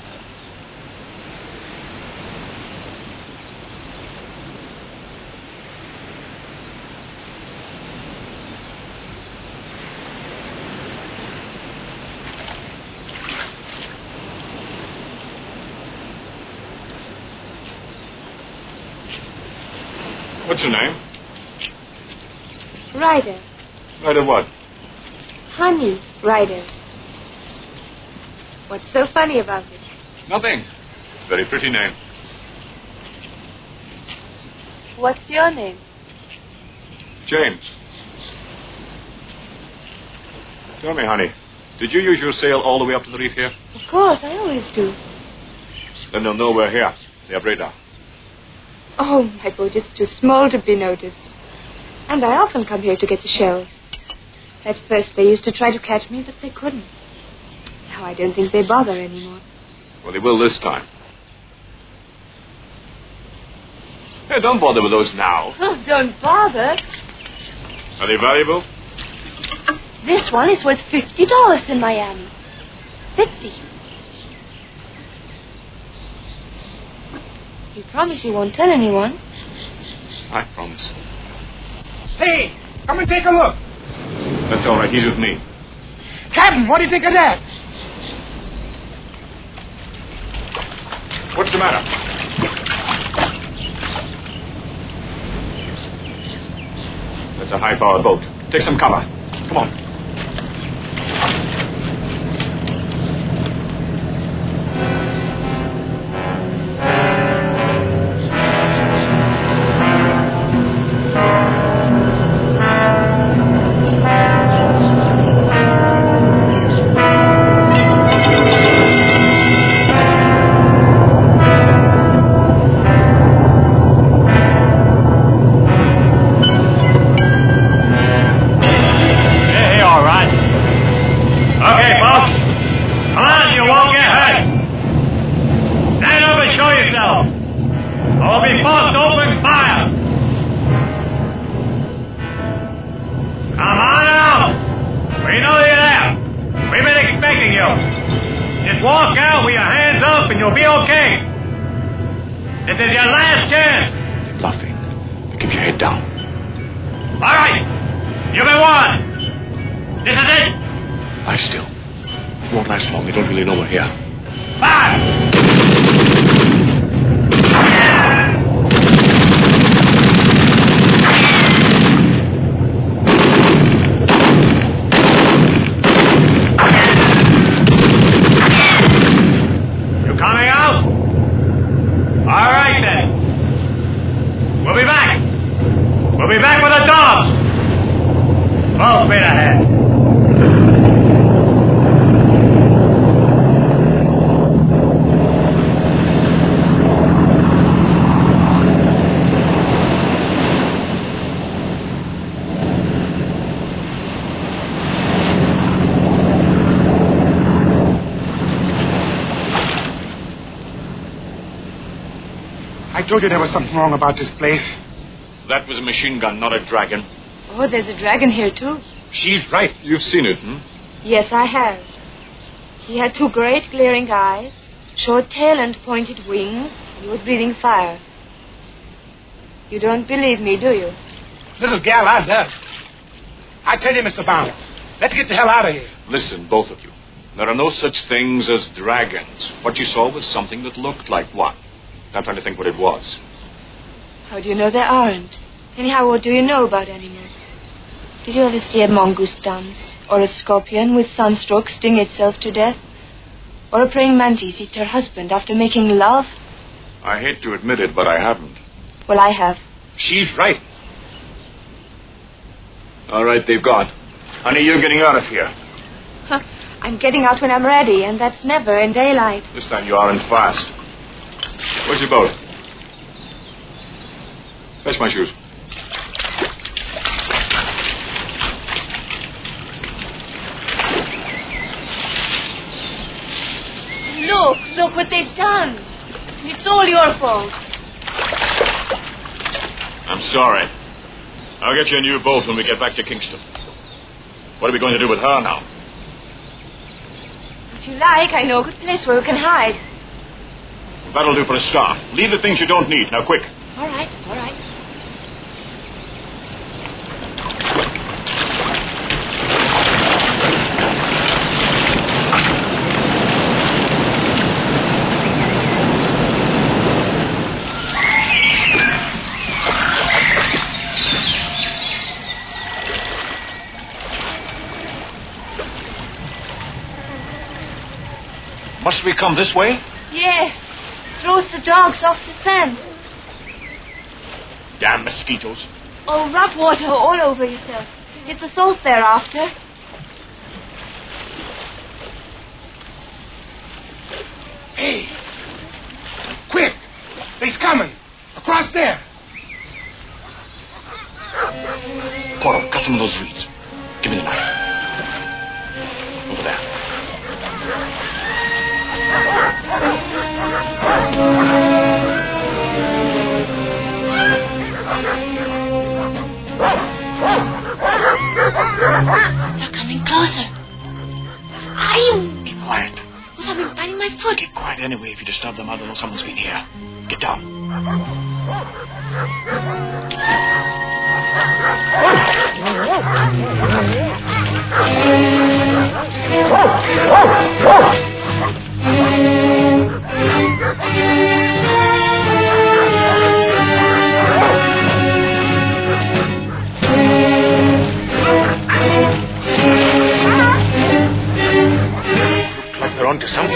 What's your name? Ryder. Ryder what? Honey Ryder. What's so funny about it? Nothing. It's a very pretty name. What's your name? James. Tell me, honey, did you use your sail all the way up to the reef here? Of course, I always do. Then they'll know we're here. They have radar. Oh, my boat is too small to be noticed. And I often come here to get the shells. At first they used to try to catch me, but they couldn't. Now I don't think they bother anymore. Well, they will this time. Hey, don't bother with those now. Oh, don't bother. Are they valuable? This one is worth $50 in Miami. 50. You promise you won't tell anyone? I promise. Hey, come and take a look. That's all right. He's with me. Captain, what do you think of that? What's the matter? That's a high-powered boat. Take some cover. Come on. I told you there was something wrong about this place. That was a machine gun, not a dragon. Oh, there's a dragon here, too. She's right. You've seen it, hmm? Yes, I have. He had two great glaring eyes, short tail and pointed wings. He was breathing fire. You don't believe me, do you? Little gal, I does. I tell you, Mr. Bond, let's get the hell out of here. Listen, both of you. There are no such things as dragons. What you saw was something that looked like one. I'm trying to think what it was. How do you know there aren't? Anyhow, what do you know about animals? Did you ever see a mongoose dance? Or a scorpion with sunstroke sting itself to death? Or a praying mantis eat her husband after making love? I hate to admit it, but I haven't. Well, I have. She's right. All right, they've gone. Honey, you're getting out of here. Huh. I'm getting out when I'm ready, and that's never in daylight. This time you aren't fast. Where's your boat? Fetch my shoes. Look what they've done. It's all your fault. I'm sorry. I'll get you a new boat when we get back to Kingston. What are we going to do with her now? If you like, I know a good place where we can hide. That'll do for a start. Leave the things you don't need. Now, quick. All right. Must we come this way? Yes. Throws the dogs off the scent. Damn mosquitoes. Oh, rub water all over yourself. It's the sauce they're after. Hey! Quick! They's coming! Across there! Coral, cut some of those reeds. Give me the knife. Over there. They're coming closer. Aye. Keep quiet. Well, something's biting my foot. Keep quiet anyway. If you disturb them, I don't know someone's been here. Get down. Look like they're onto something.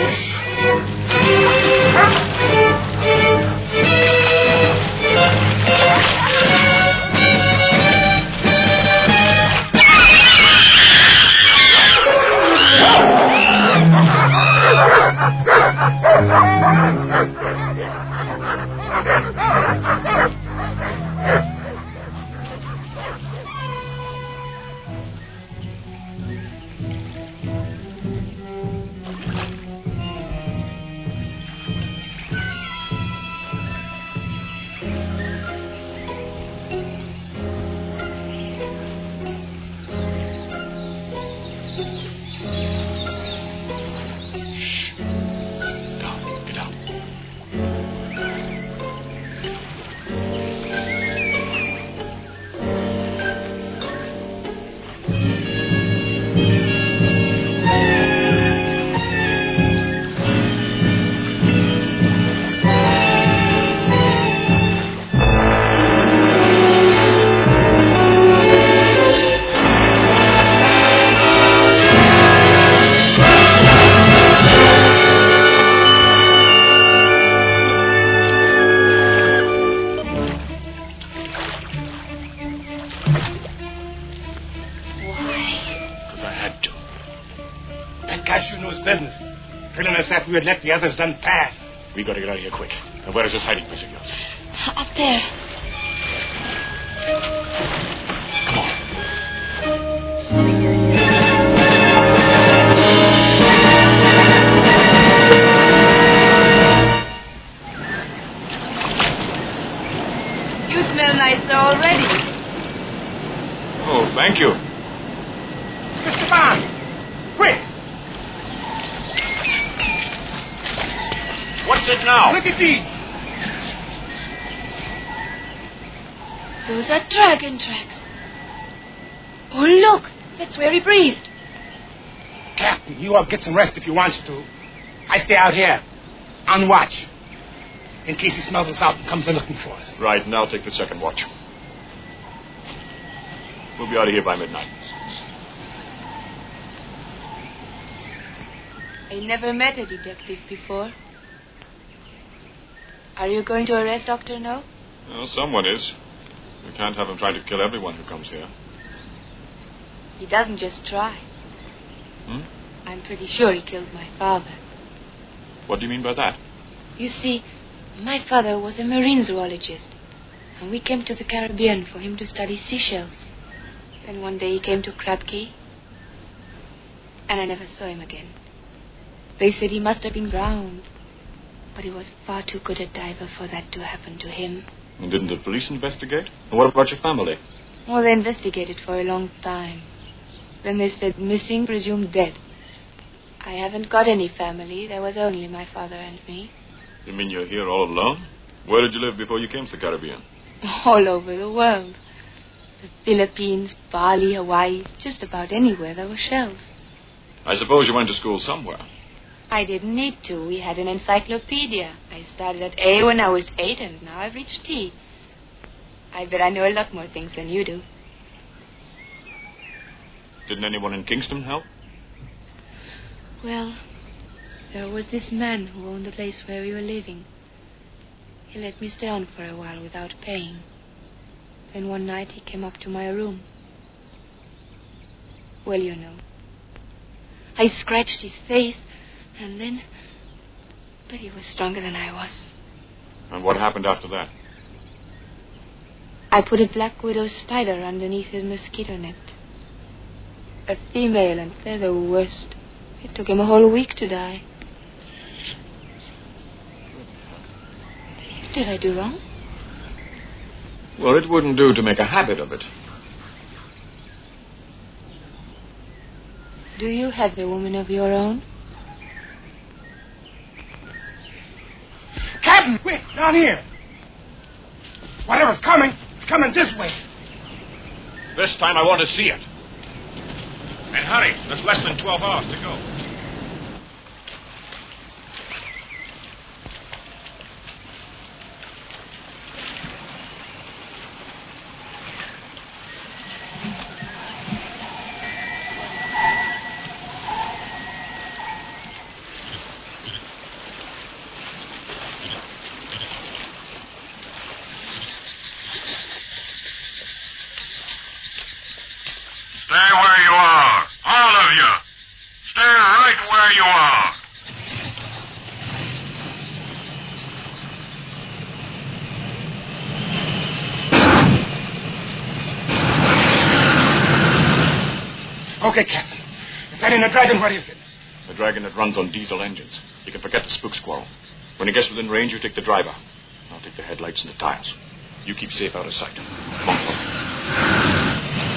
Business. Telling us that we would let the others done pass. We gotta get out of here quick. Now, where is this hiding place of yours? Up there. Come on. You smell nicer already. Oh, thank you. Mr. Bond! Quick! What's it now? Look at these! Those are dragon tracks. Oh, look! That's where he breathed. Captain, you all get some rest if you want to. I stay out here, on watch, in case he smells us out and comes looking for us. Right, and I'll take the second watch. We'll be out of here by midnight. I never met a detective before. Are you going to arrest Dr. No? Well, someone is. We can't have him trying to kill everyone who comes here. He doesn't just try. Hmm? I'm pretty sure he killed my father. What do you mean by that? You see, my father was a marine zoologist, and we came to the Caribbean for him to study seashells. Then one day he came to Crab Key, and I never saw him again. They said he must have been drowned, but he was far too good a diver for that to happen to him. And didn't the police investigate? And what about your family? Well, they investigated for a long time. Then they said missing, presumed dead. I haven't got any family. There was only my father and me. You mean you're here all alone? Where did you live before you came to the Caribbean? All over the world. The Philippines, Bali, Hawaii, just about anywhere there were shells. I suppose you went to school somewhere. I didn't need to. We had an encyclopedia. I started at A when I was 8, and now I've reached T. I bet I know a lot more things than you do. Didn't anyone in Kingston help? Well, there was this man who owned the place where we were living. He let me stay on for a while without paying. Then one night he came up to my room. Well, you know. I scratched his face, and then... But he was stronger than I was. And what happened after that? I put a black widow spider underneath his mosquito net. A female, and they're the worst. It took him a whole week to die. Did I do wrong? Well, it wouldn't do to make a habit of it. Do you have a woman of your own? Captain, quick, down here. Whatever's coming, it's coming this way. This time I want to see it. And hurry, there's less than 12 hours to go. Stay where you are. All of you. Stay right where you are. Okay, Captain. If that ain't a dragon, what is it? The dragon that runs on diesel engines. You can forget the spook squirrel. When it gets within range, you take the driver. I'll take the headlights and the tires. You keep safe out of sight. Come on, Paul.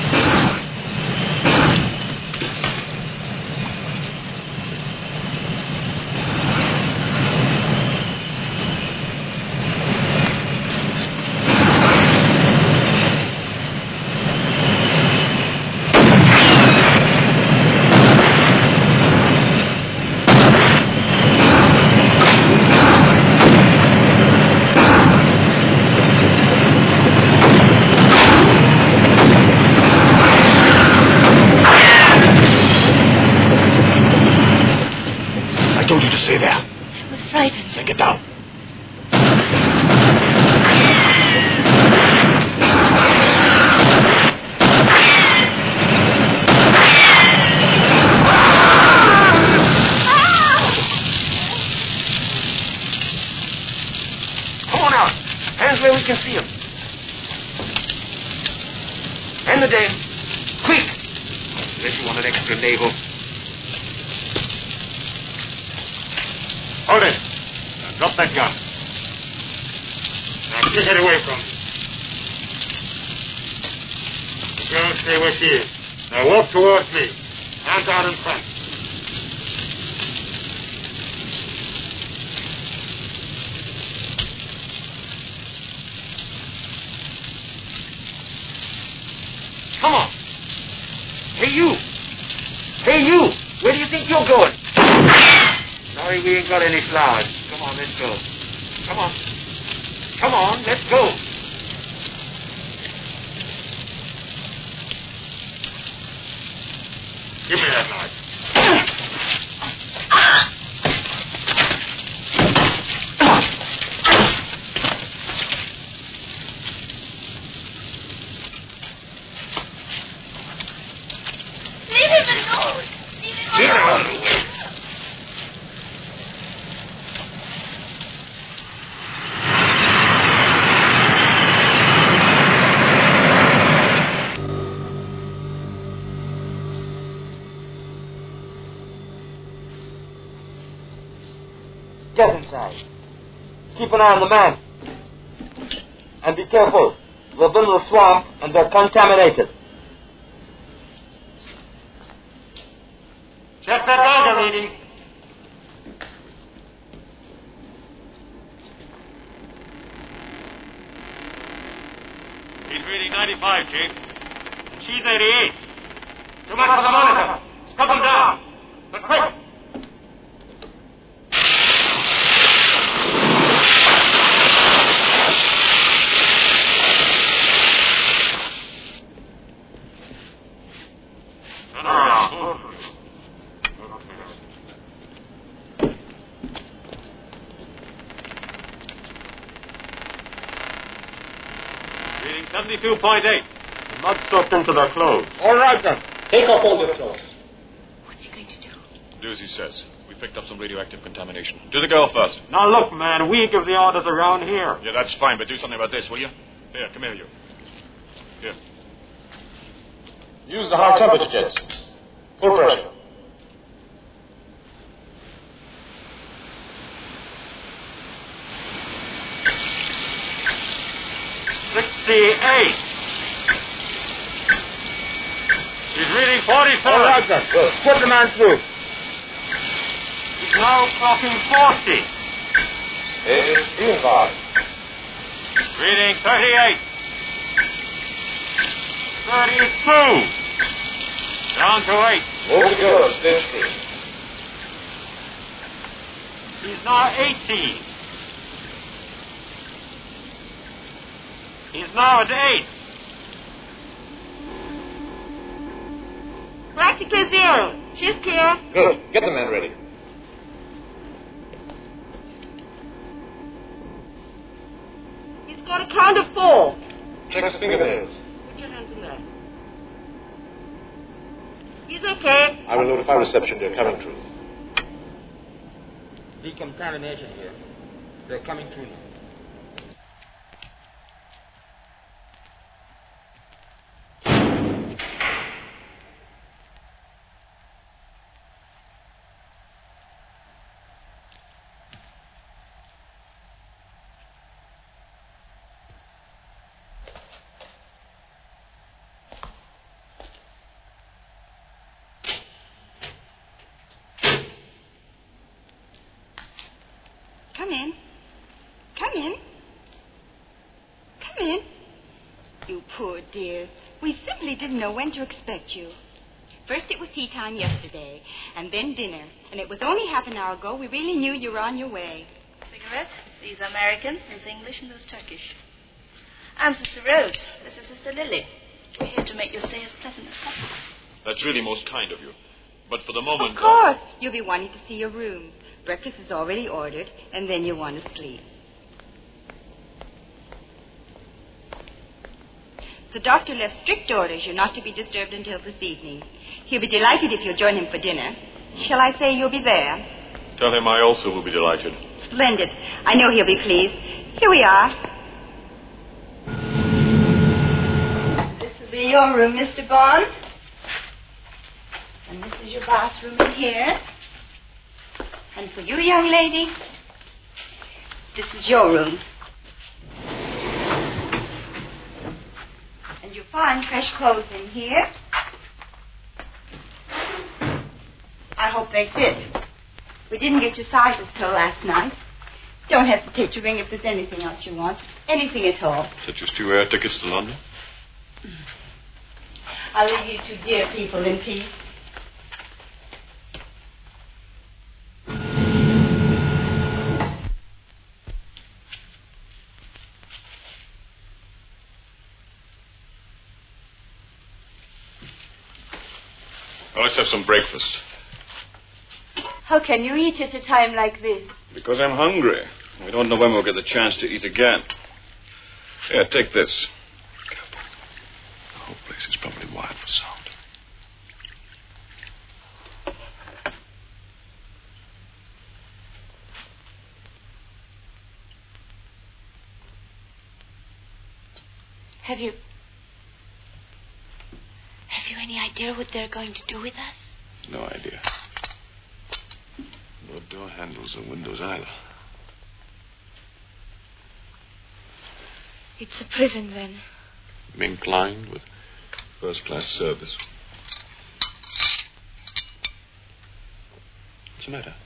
Get down. Come on out. Hands where we can see him. End the day. Quick. Unless you want an extra naval. Hold it. Drop that gun. Now, get it away from me. The girl, stay where she is. Now, walk towards me. Hands out in front. Come on. Hey, you. Hey, you. Where do you think you're going? Sorry, we ain't got any flowers. Come on, let's go. Come on. Come on, let's go. Give me that knife. Leave him alone. Leave him alone. Get out of the way. Get inside. Keep an eye on the man. And be careful. We've been in the swamp and they're contaminated. Check that dog, lady. He's reading 95, Chief. She's 88. Too much for the monitor. Stop him down. But quick. Reading 72.8. Mud soaked into their clothes. All right, then. Take off all your clothes. What's he going to do? Do as he says. We picked up some radioactive contamination. Do the girl first. Now look, man, we give the orders around here. Yeah, that's fine, but do something about this, will you? Here, come here, you. Here. Use the high temperature jets. Full pressure. He's reading 47. All right, then. Good. Put the man through. He's now clocking 40. It's Greenberg. Reading 38. 32. Down to 8. Move the girl, stay still. He's now 18. He's now at 8. Practically zero. She's clear. Good. Get the man ready. He's got a count of 4. Check his fingernails. Put your hands in there. He's okay. I will notify reception they're coming through. Decontamination here. They're coming through now. Come in. Come in. Come in. You poor dears. We simply didn't know when to expect you. First it was tea time yesterday, and then dinner. And it was only half an hour ago we really knew you were on your way. Cigarette? These are American, those English, and those Turkish. I'm Sister Rose. This is Sister Lily. We're here to make your stay as pleasant as possible. That's really most kind of you. But for the moment... Of course. You'll be wanting to see your rooms. Breakfast is already ordered, and then you want to sleep. The doctor left strict orders you're not to be disturbed until this evening. He'll be delighted if you'll join him for dinner. Shall I say you'll be there? Tell him I also will be delighted. Splendid. I know he'll be pleased. Here we are. This will be your room, Mr. Bond. And this is your bathroom in here. And for you, young lady, this is your room. And you'll find fresh clothes in here. I hope they fit. We didn't get your sizes till last night. Don't hesitate to ring if there's anything else you want. Anything at all. Is that just 2 air tickets to London? I'll leave you two dear people in peace. let's have some breakfast. How can you eat at a time like this? Because I'm hungry. We don't know when we'll get the chance to eat again. Here, take this. Careful. The whole place is probably wired for sound. Have you any idea what they're going to do with us? No idea. No door handles or windows either. It's a prison, then. Mink lined with first-class service. What's the matter?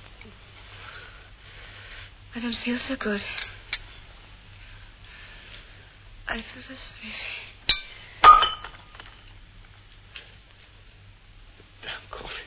I don't feel so good. I feel so sleepy. Damn coffee.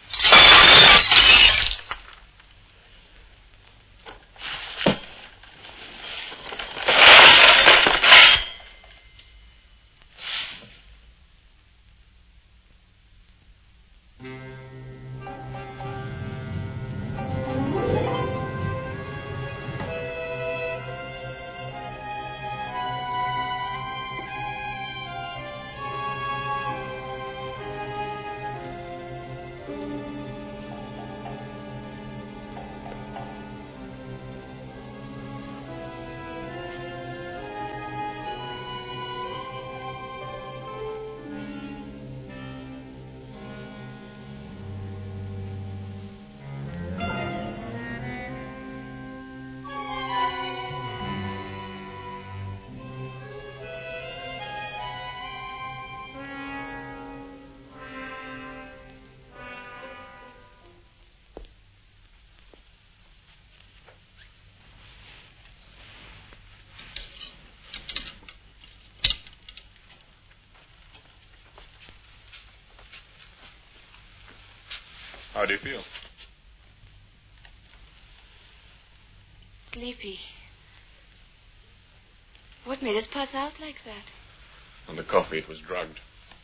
How do you feel? Sleepy. What made us pass out like that? On the coffee, it was drugged.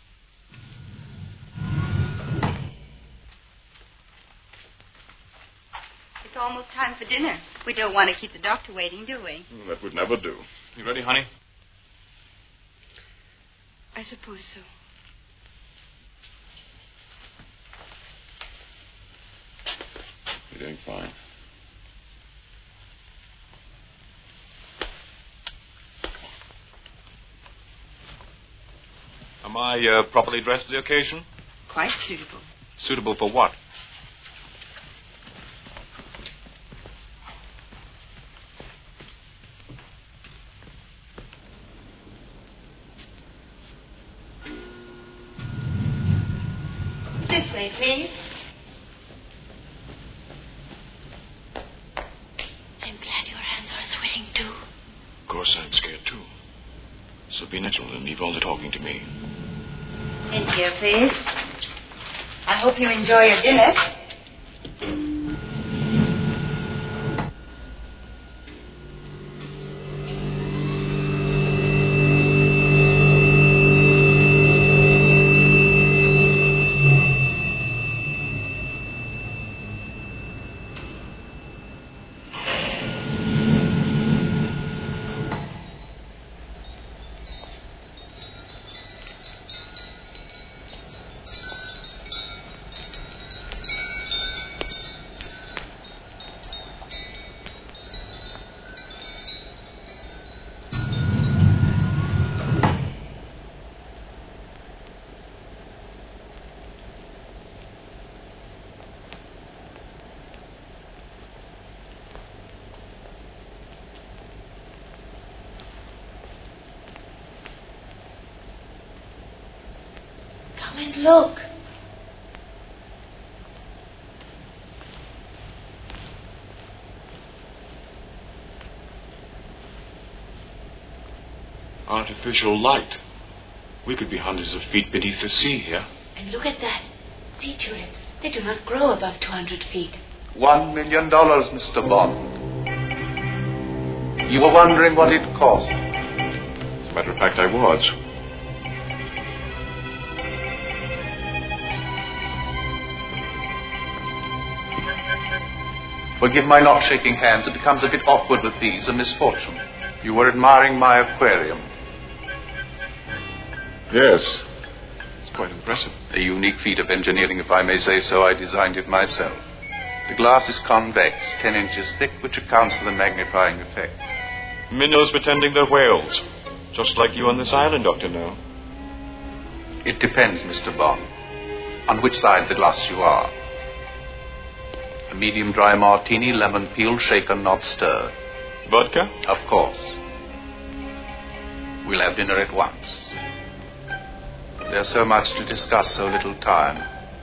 It's almost time for dinner. We don't want to keep the doctor waiting, do we? That would never do. You ready, honey? I suppose so. You're doing fine. Am I properly dressed for the occasion? Quite suitable. Suitable for what? This way, please. I'm glad your hands are sweating too. Of course, I'm scared too. So be natural and leave all the talking to me. In here, please. I hope you enjoy your dinner. Come and look. Artificial light. We could be hundreds of feet beneath the sea here. And look at that. Sea tulips. They do not grow above 200 feet. $1 million, Mr. Bond. You were wondering what it cost. As a matter of fact, I was. Forgive my not shaking hands. It becomes a bit awkward with these, a misfortune. You were admiring my aquarium. Yes. It's quite impressive. A unique feat of engineering, if I may say so. I designed it myself. The glass is convex, 10 inches thick, which accounts for the magnifying effect. Minnows pretending they're whales. Just like you on this island, Dr. No. It depends, Mr. Bond, on which side of the glass you are. A medium dry martini, lemon peel, shaken, not stirred. Vodka? Of course. We'll have dinner at once. There's so much to discuss, so little time.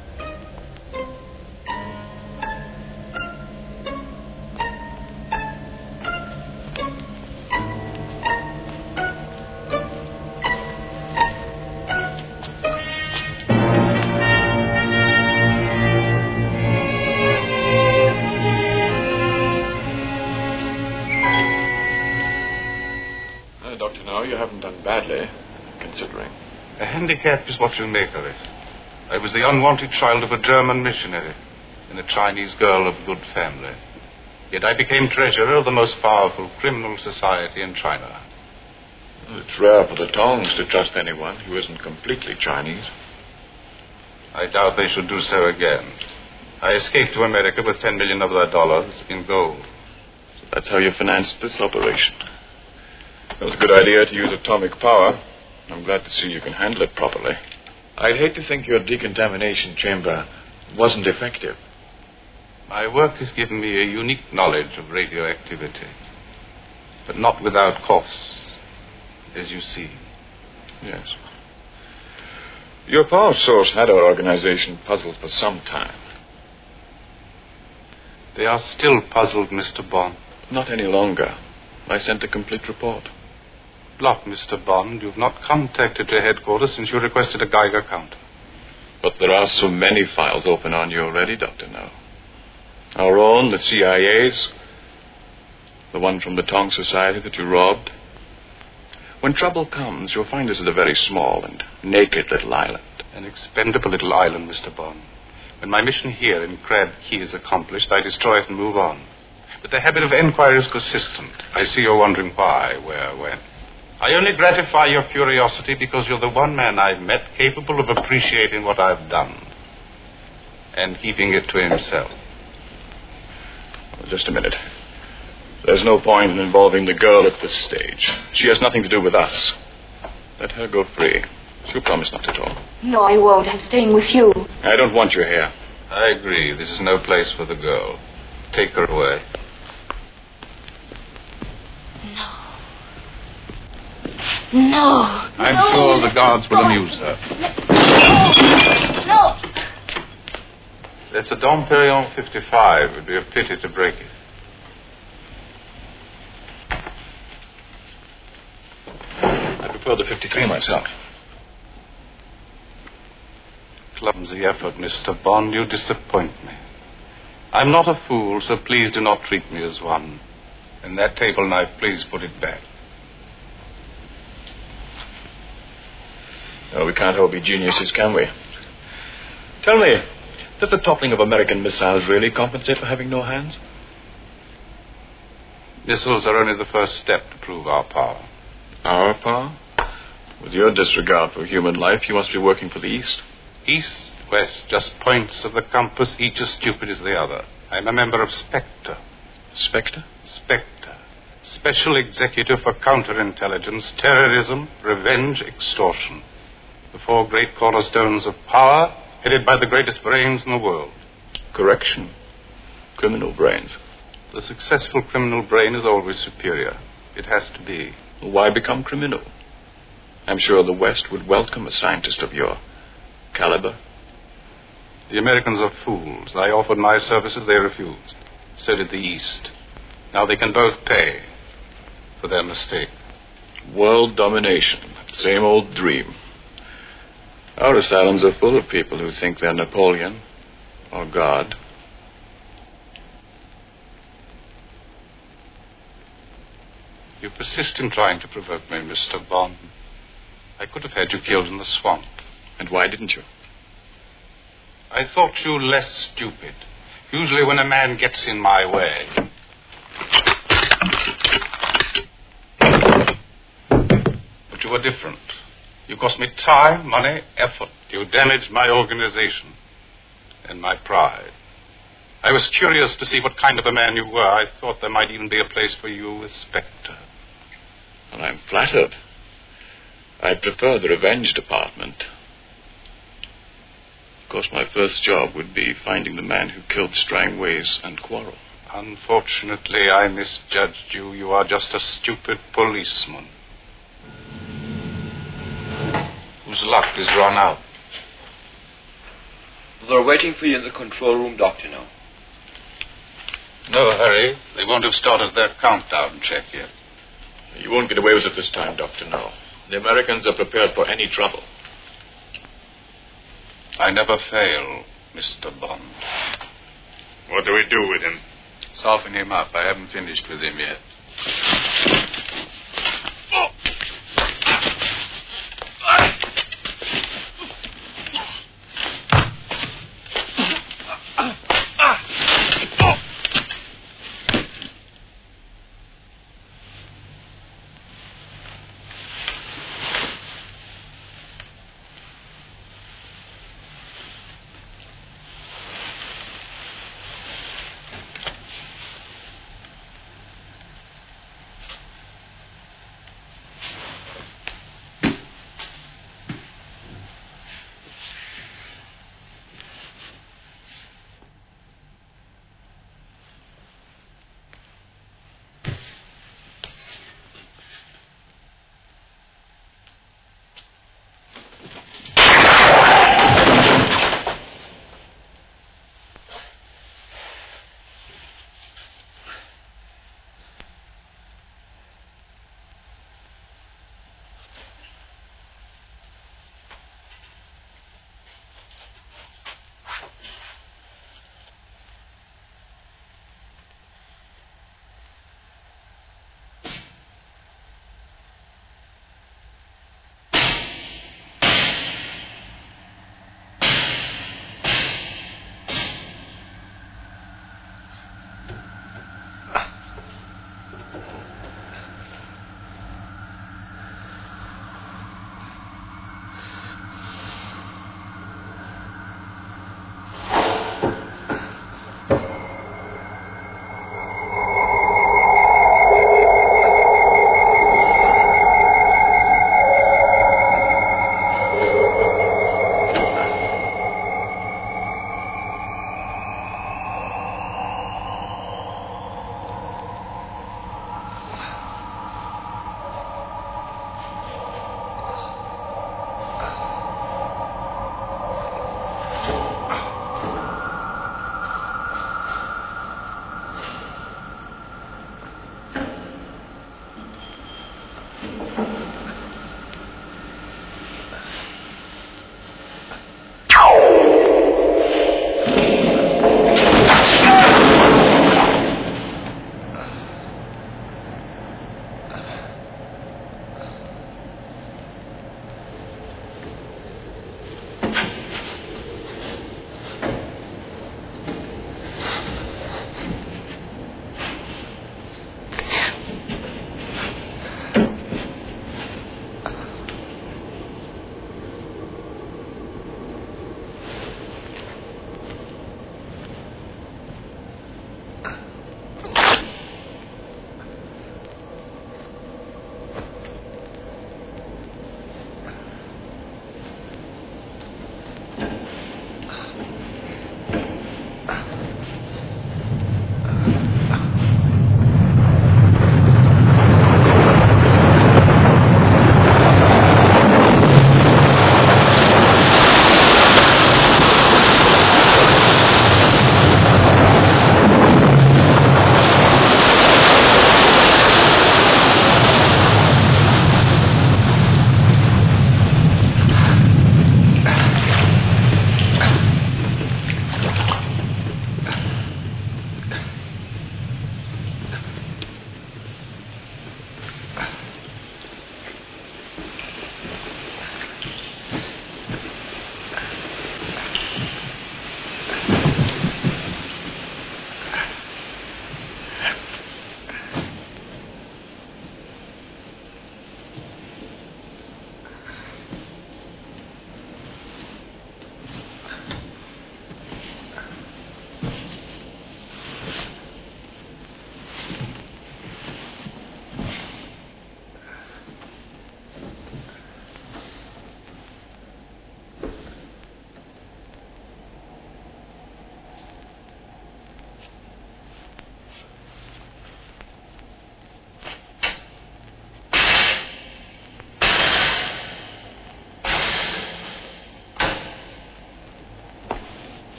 Dr. No, you haven't done badly, considering. A handicap is what you make of it. I was the unwanted child of a German missionary and a Chinese girl of good family. Yet I became treasurer of the most powerful criminal society in China. It's rare for the Tongs to trust anyone who isn't completely Chinese. I doubt they should do so again. I escaped to America with $10 million of their dollars in gold. So that's how you financed this operation. It was a good idea to use atomic power. I'm glad to see you can handle it properly. I'd hate to think your decontamination chamber wasn't effective. My work has given me a unique knowledge of radioactivity, but not without costs, as you see. Yes. Your power source had our organization puzzled for some time. They are still puzzled, Mr. Bond. Not any longer. I sent a complete report. Block, Mr. Bond. You've not contacted your headquarters since you requested a Geiger counter. But there are so many files open on you already, Dr. No. Our own, the CIA's, the one from the Tong Society that you robbed. When trouble comes, you'll find us at a very small and naked little island. An expendable little island, Mr. Bond. When my mission here in Crab Key is accomplished, I destroy it and move on. But the habit of inquiry is persistent. I see you're wondering why, where, when. I only gratify your curiosity because you're the one man I've met capable of appreciating what I've done and keeping it to himself. Well, just a minute. There's no point in involving the girl at this stage. She has nothing to do with us. Let her go free. She'll promise not to talk. No, I won't. I'm staying with you. I don't want you here. I agree. This is no place for the girl. Take her away. No. I'm sure the guards will amuse her. No. That's a Dom Perignon 55. It would be a pity to break it. I prefer the 53 myself. Clumsy effort, Mr. Bond. You disappoint me. I'm not a fool, so please do not treat me as one. And that table knife, please put it back. No, we can't all be geniuses, can we? Tell me, does the toppling of American missiles really compensate for having no hands? Missiles are only the first step to prove our power. Our power? With your disregard for human life, you must be working for the East. East, West, just points of the compass, each as stupid as the other. I'm a member of Spectre. Spectre? Spectre. Special Executive for Counterintelligence, Terrorism, Revenge, Extortion. The four great cornerstones of power, headed by the greatest brains in the world. Correction. Criminal brains. The successful criminal brain is always superior. It has to be. Why become criminal? I'm sure the West would welcome a scientist of your caliber. The Americans are fools. I offered my services, they refused. So did the East. Now they can both pay for their mistake. World domination. Same old dream. Our asylums are full of people who think they're Napoleon or God. You persist in trying to provoke me, Mr. Bond. I could have had you killed in the swamp. And why didn't you? I thought you less stupid. Usually when a man gets in my way. But you were different. You cost me time, money, effort. You damaged my organization and my pride. I was curious to see what kind of a man you were. I thought there might even be a place for you as Spectre. And I'm flattered. I prefer the revenge department. Of course, my first job would be finding the man who killed Strangways and Quarrel. Unfortunately, I misjudged you. You are just a stupid policeman. Whose luck is run out? They're waiting for you in the control room, Doctor, now. No hurry. They won't have started their countdown check yet. You won't get away with it this time, Dr. No. The Americans are prepared for any trouble. I never fail, Mr. Bond. What do we do with him? Soften him up. I haven't finished with him yet.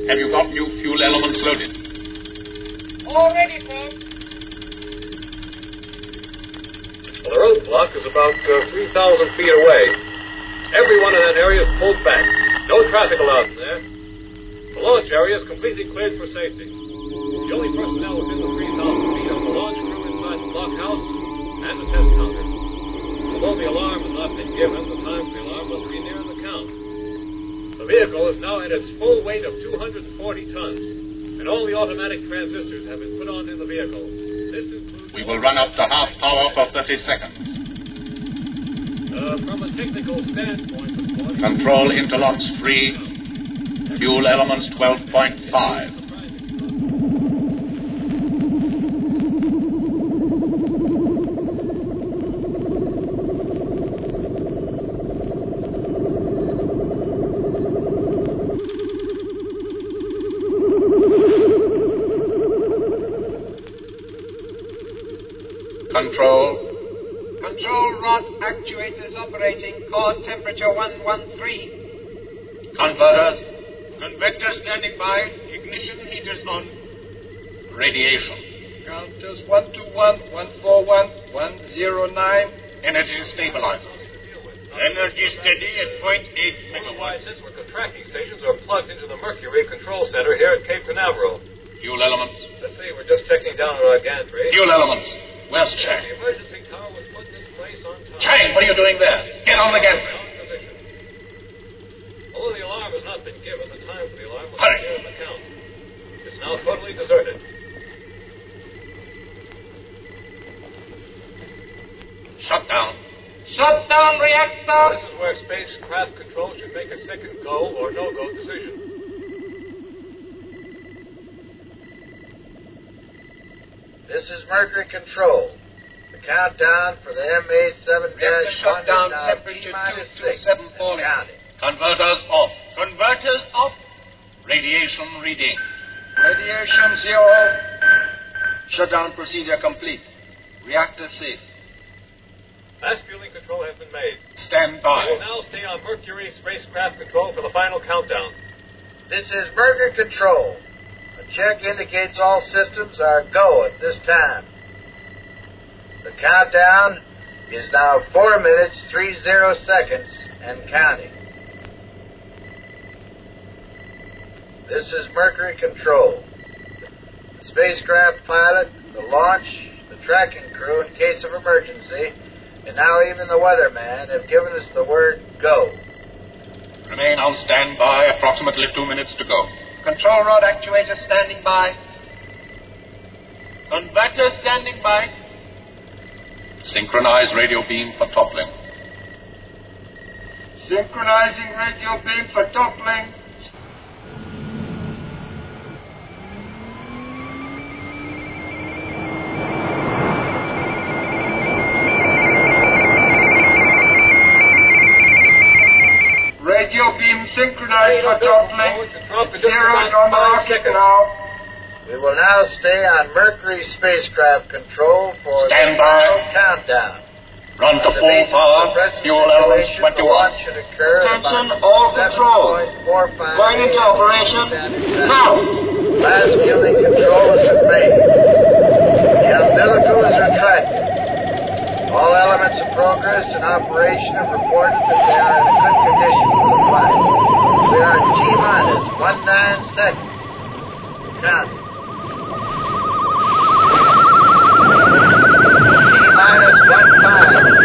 Have you got new fuel elements loaded? All ready, sir. Well, the roadblock is about 3,000 feet away. Everyone in that area is pulled back. No traffic allowed in there. The launch area is completely cleared for safety. The only personnel within the 3,000 feet are the launch crew inside the blockhouse and the test counter. Although the alarm has not been given, the time for the alarm must be near the count. The vehicle is now at its full weight of 240 tons, and all the automatic transistors have been put on in the vehicle. This includes... We will run up to half power for 30 seconds. From a technical standpoint, of course... Control interlocks free. Fuel elements 12.5. Control rod actuators operating. Core temperature 113. Converters. Convector standing by. Ignition heaters on. Radiation. Counters 121, 141, 109. Energy stabilizers. Energy steady at 0.8 megawatts. We're contracting stations are plugged into the Mercury Control Center here at Cape Canaveral. Fuel elements. Let's see, we're just checking down our gantry. Fuel elements. Where's Chang? The emergency tower was put in this place on time. Chang, what are you doing there? Get on the gantry. Although the alarm has not been given, the time for the alarm was Hurry. near in the count. It's now totally deserted. Shut down. Shut down reactor. This is where spacecraft control should make a second go or no-go decision. This is Mercury Control. The countdown for the MA7-1 shut down is now temperature T-6 227 counting. Converters off. Converters off. Radiation reading. Radiation 0. Shutdown procedure complete. Reactor safe. Fast fueling control has been made. Stand by. We will now stay on Mercury spacecraft control for the final countdown. This is Mercury Control. A check indicates all systems are go at this time. The countdown is now 4 minutes, 30 seconds, and counting. This is Mercury Control. The spacecraft pilot, the launch, the tracking crew in case of emergency, and now even the weatherman have given us the word go. Remain on standby. Approximately 2 minutes to go. Control rod actuator standing by. Converter standing by. Synchronize radio beam for toppling. Synchronizing radio beam for toppling. Radio beam synchronized for toppling. Zeroed on the rocket now. We will now stay on Mercury spacecraft control for Stand the by. final countdown. Run to full power. Fuel elements 21. Attention all control. Going into operation now. Last fueling control has been made. The umbilicals are retracted. All elements of progress and operation have reported that they are in a good condition for the flight. We are at T-minus 19 seconds. Counting. T-minus 15.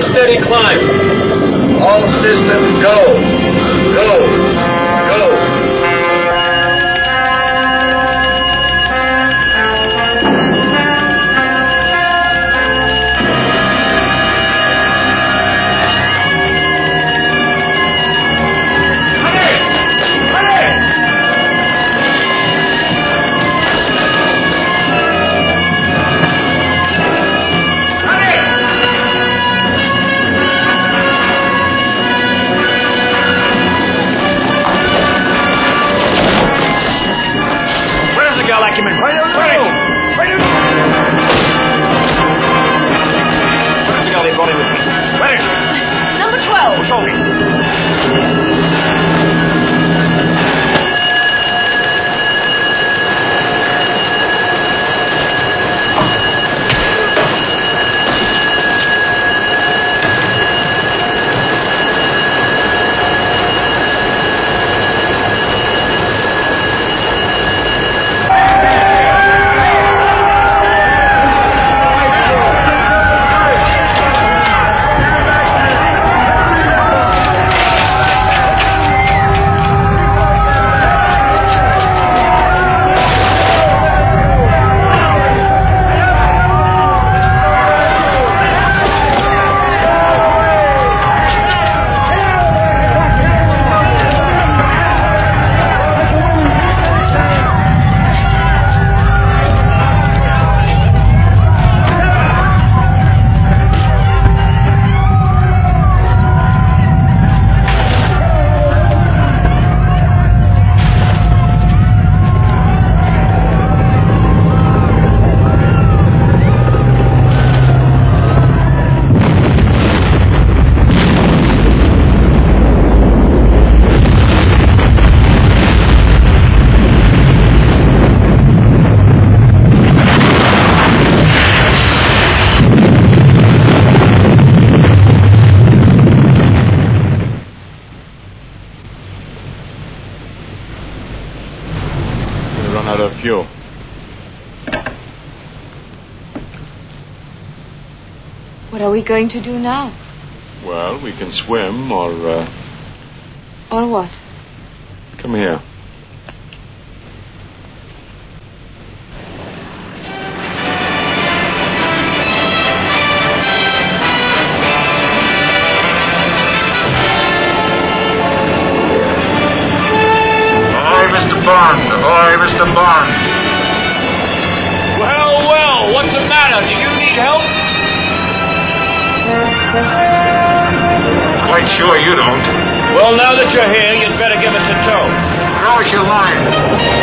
steady climb. All systems go. Go. Go. Fuel. What are we going to do now? Well, we can swim or... Or what? Come here. Ahoy, Mr. Bond. Well, what's the matter? Do you need help? Quite sure you don't. Well, now that you're here, you'd better give us a tow. Throw us your line.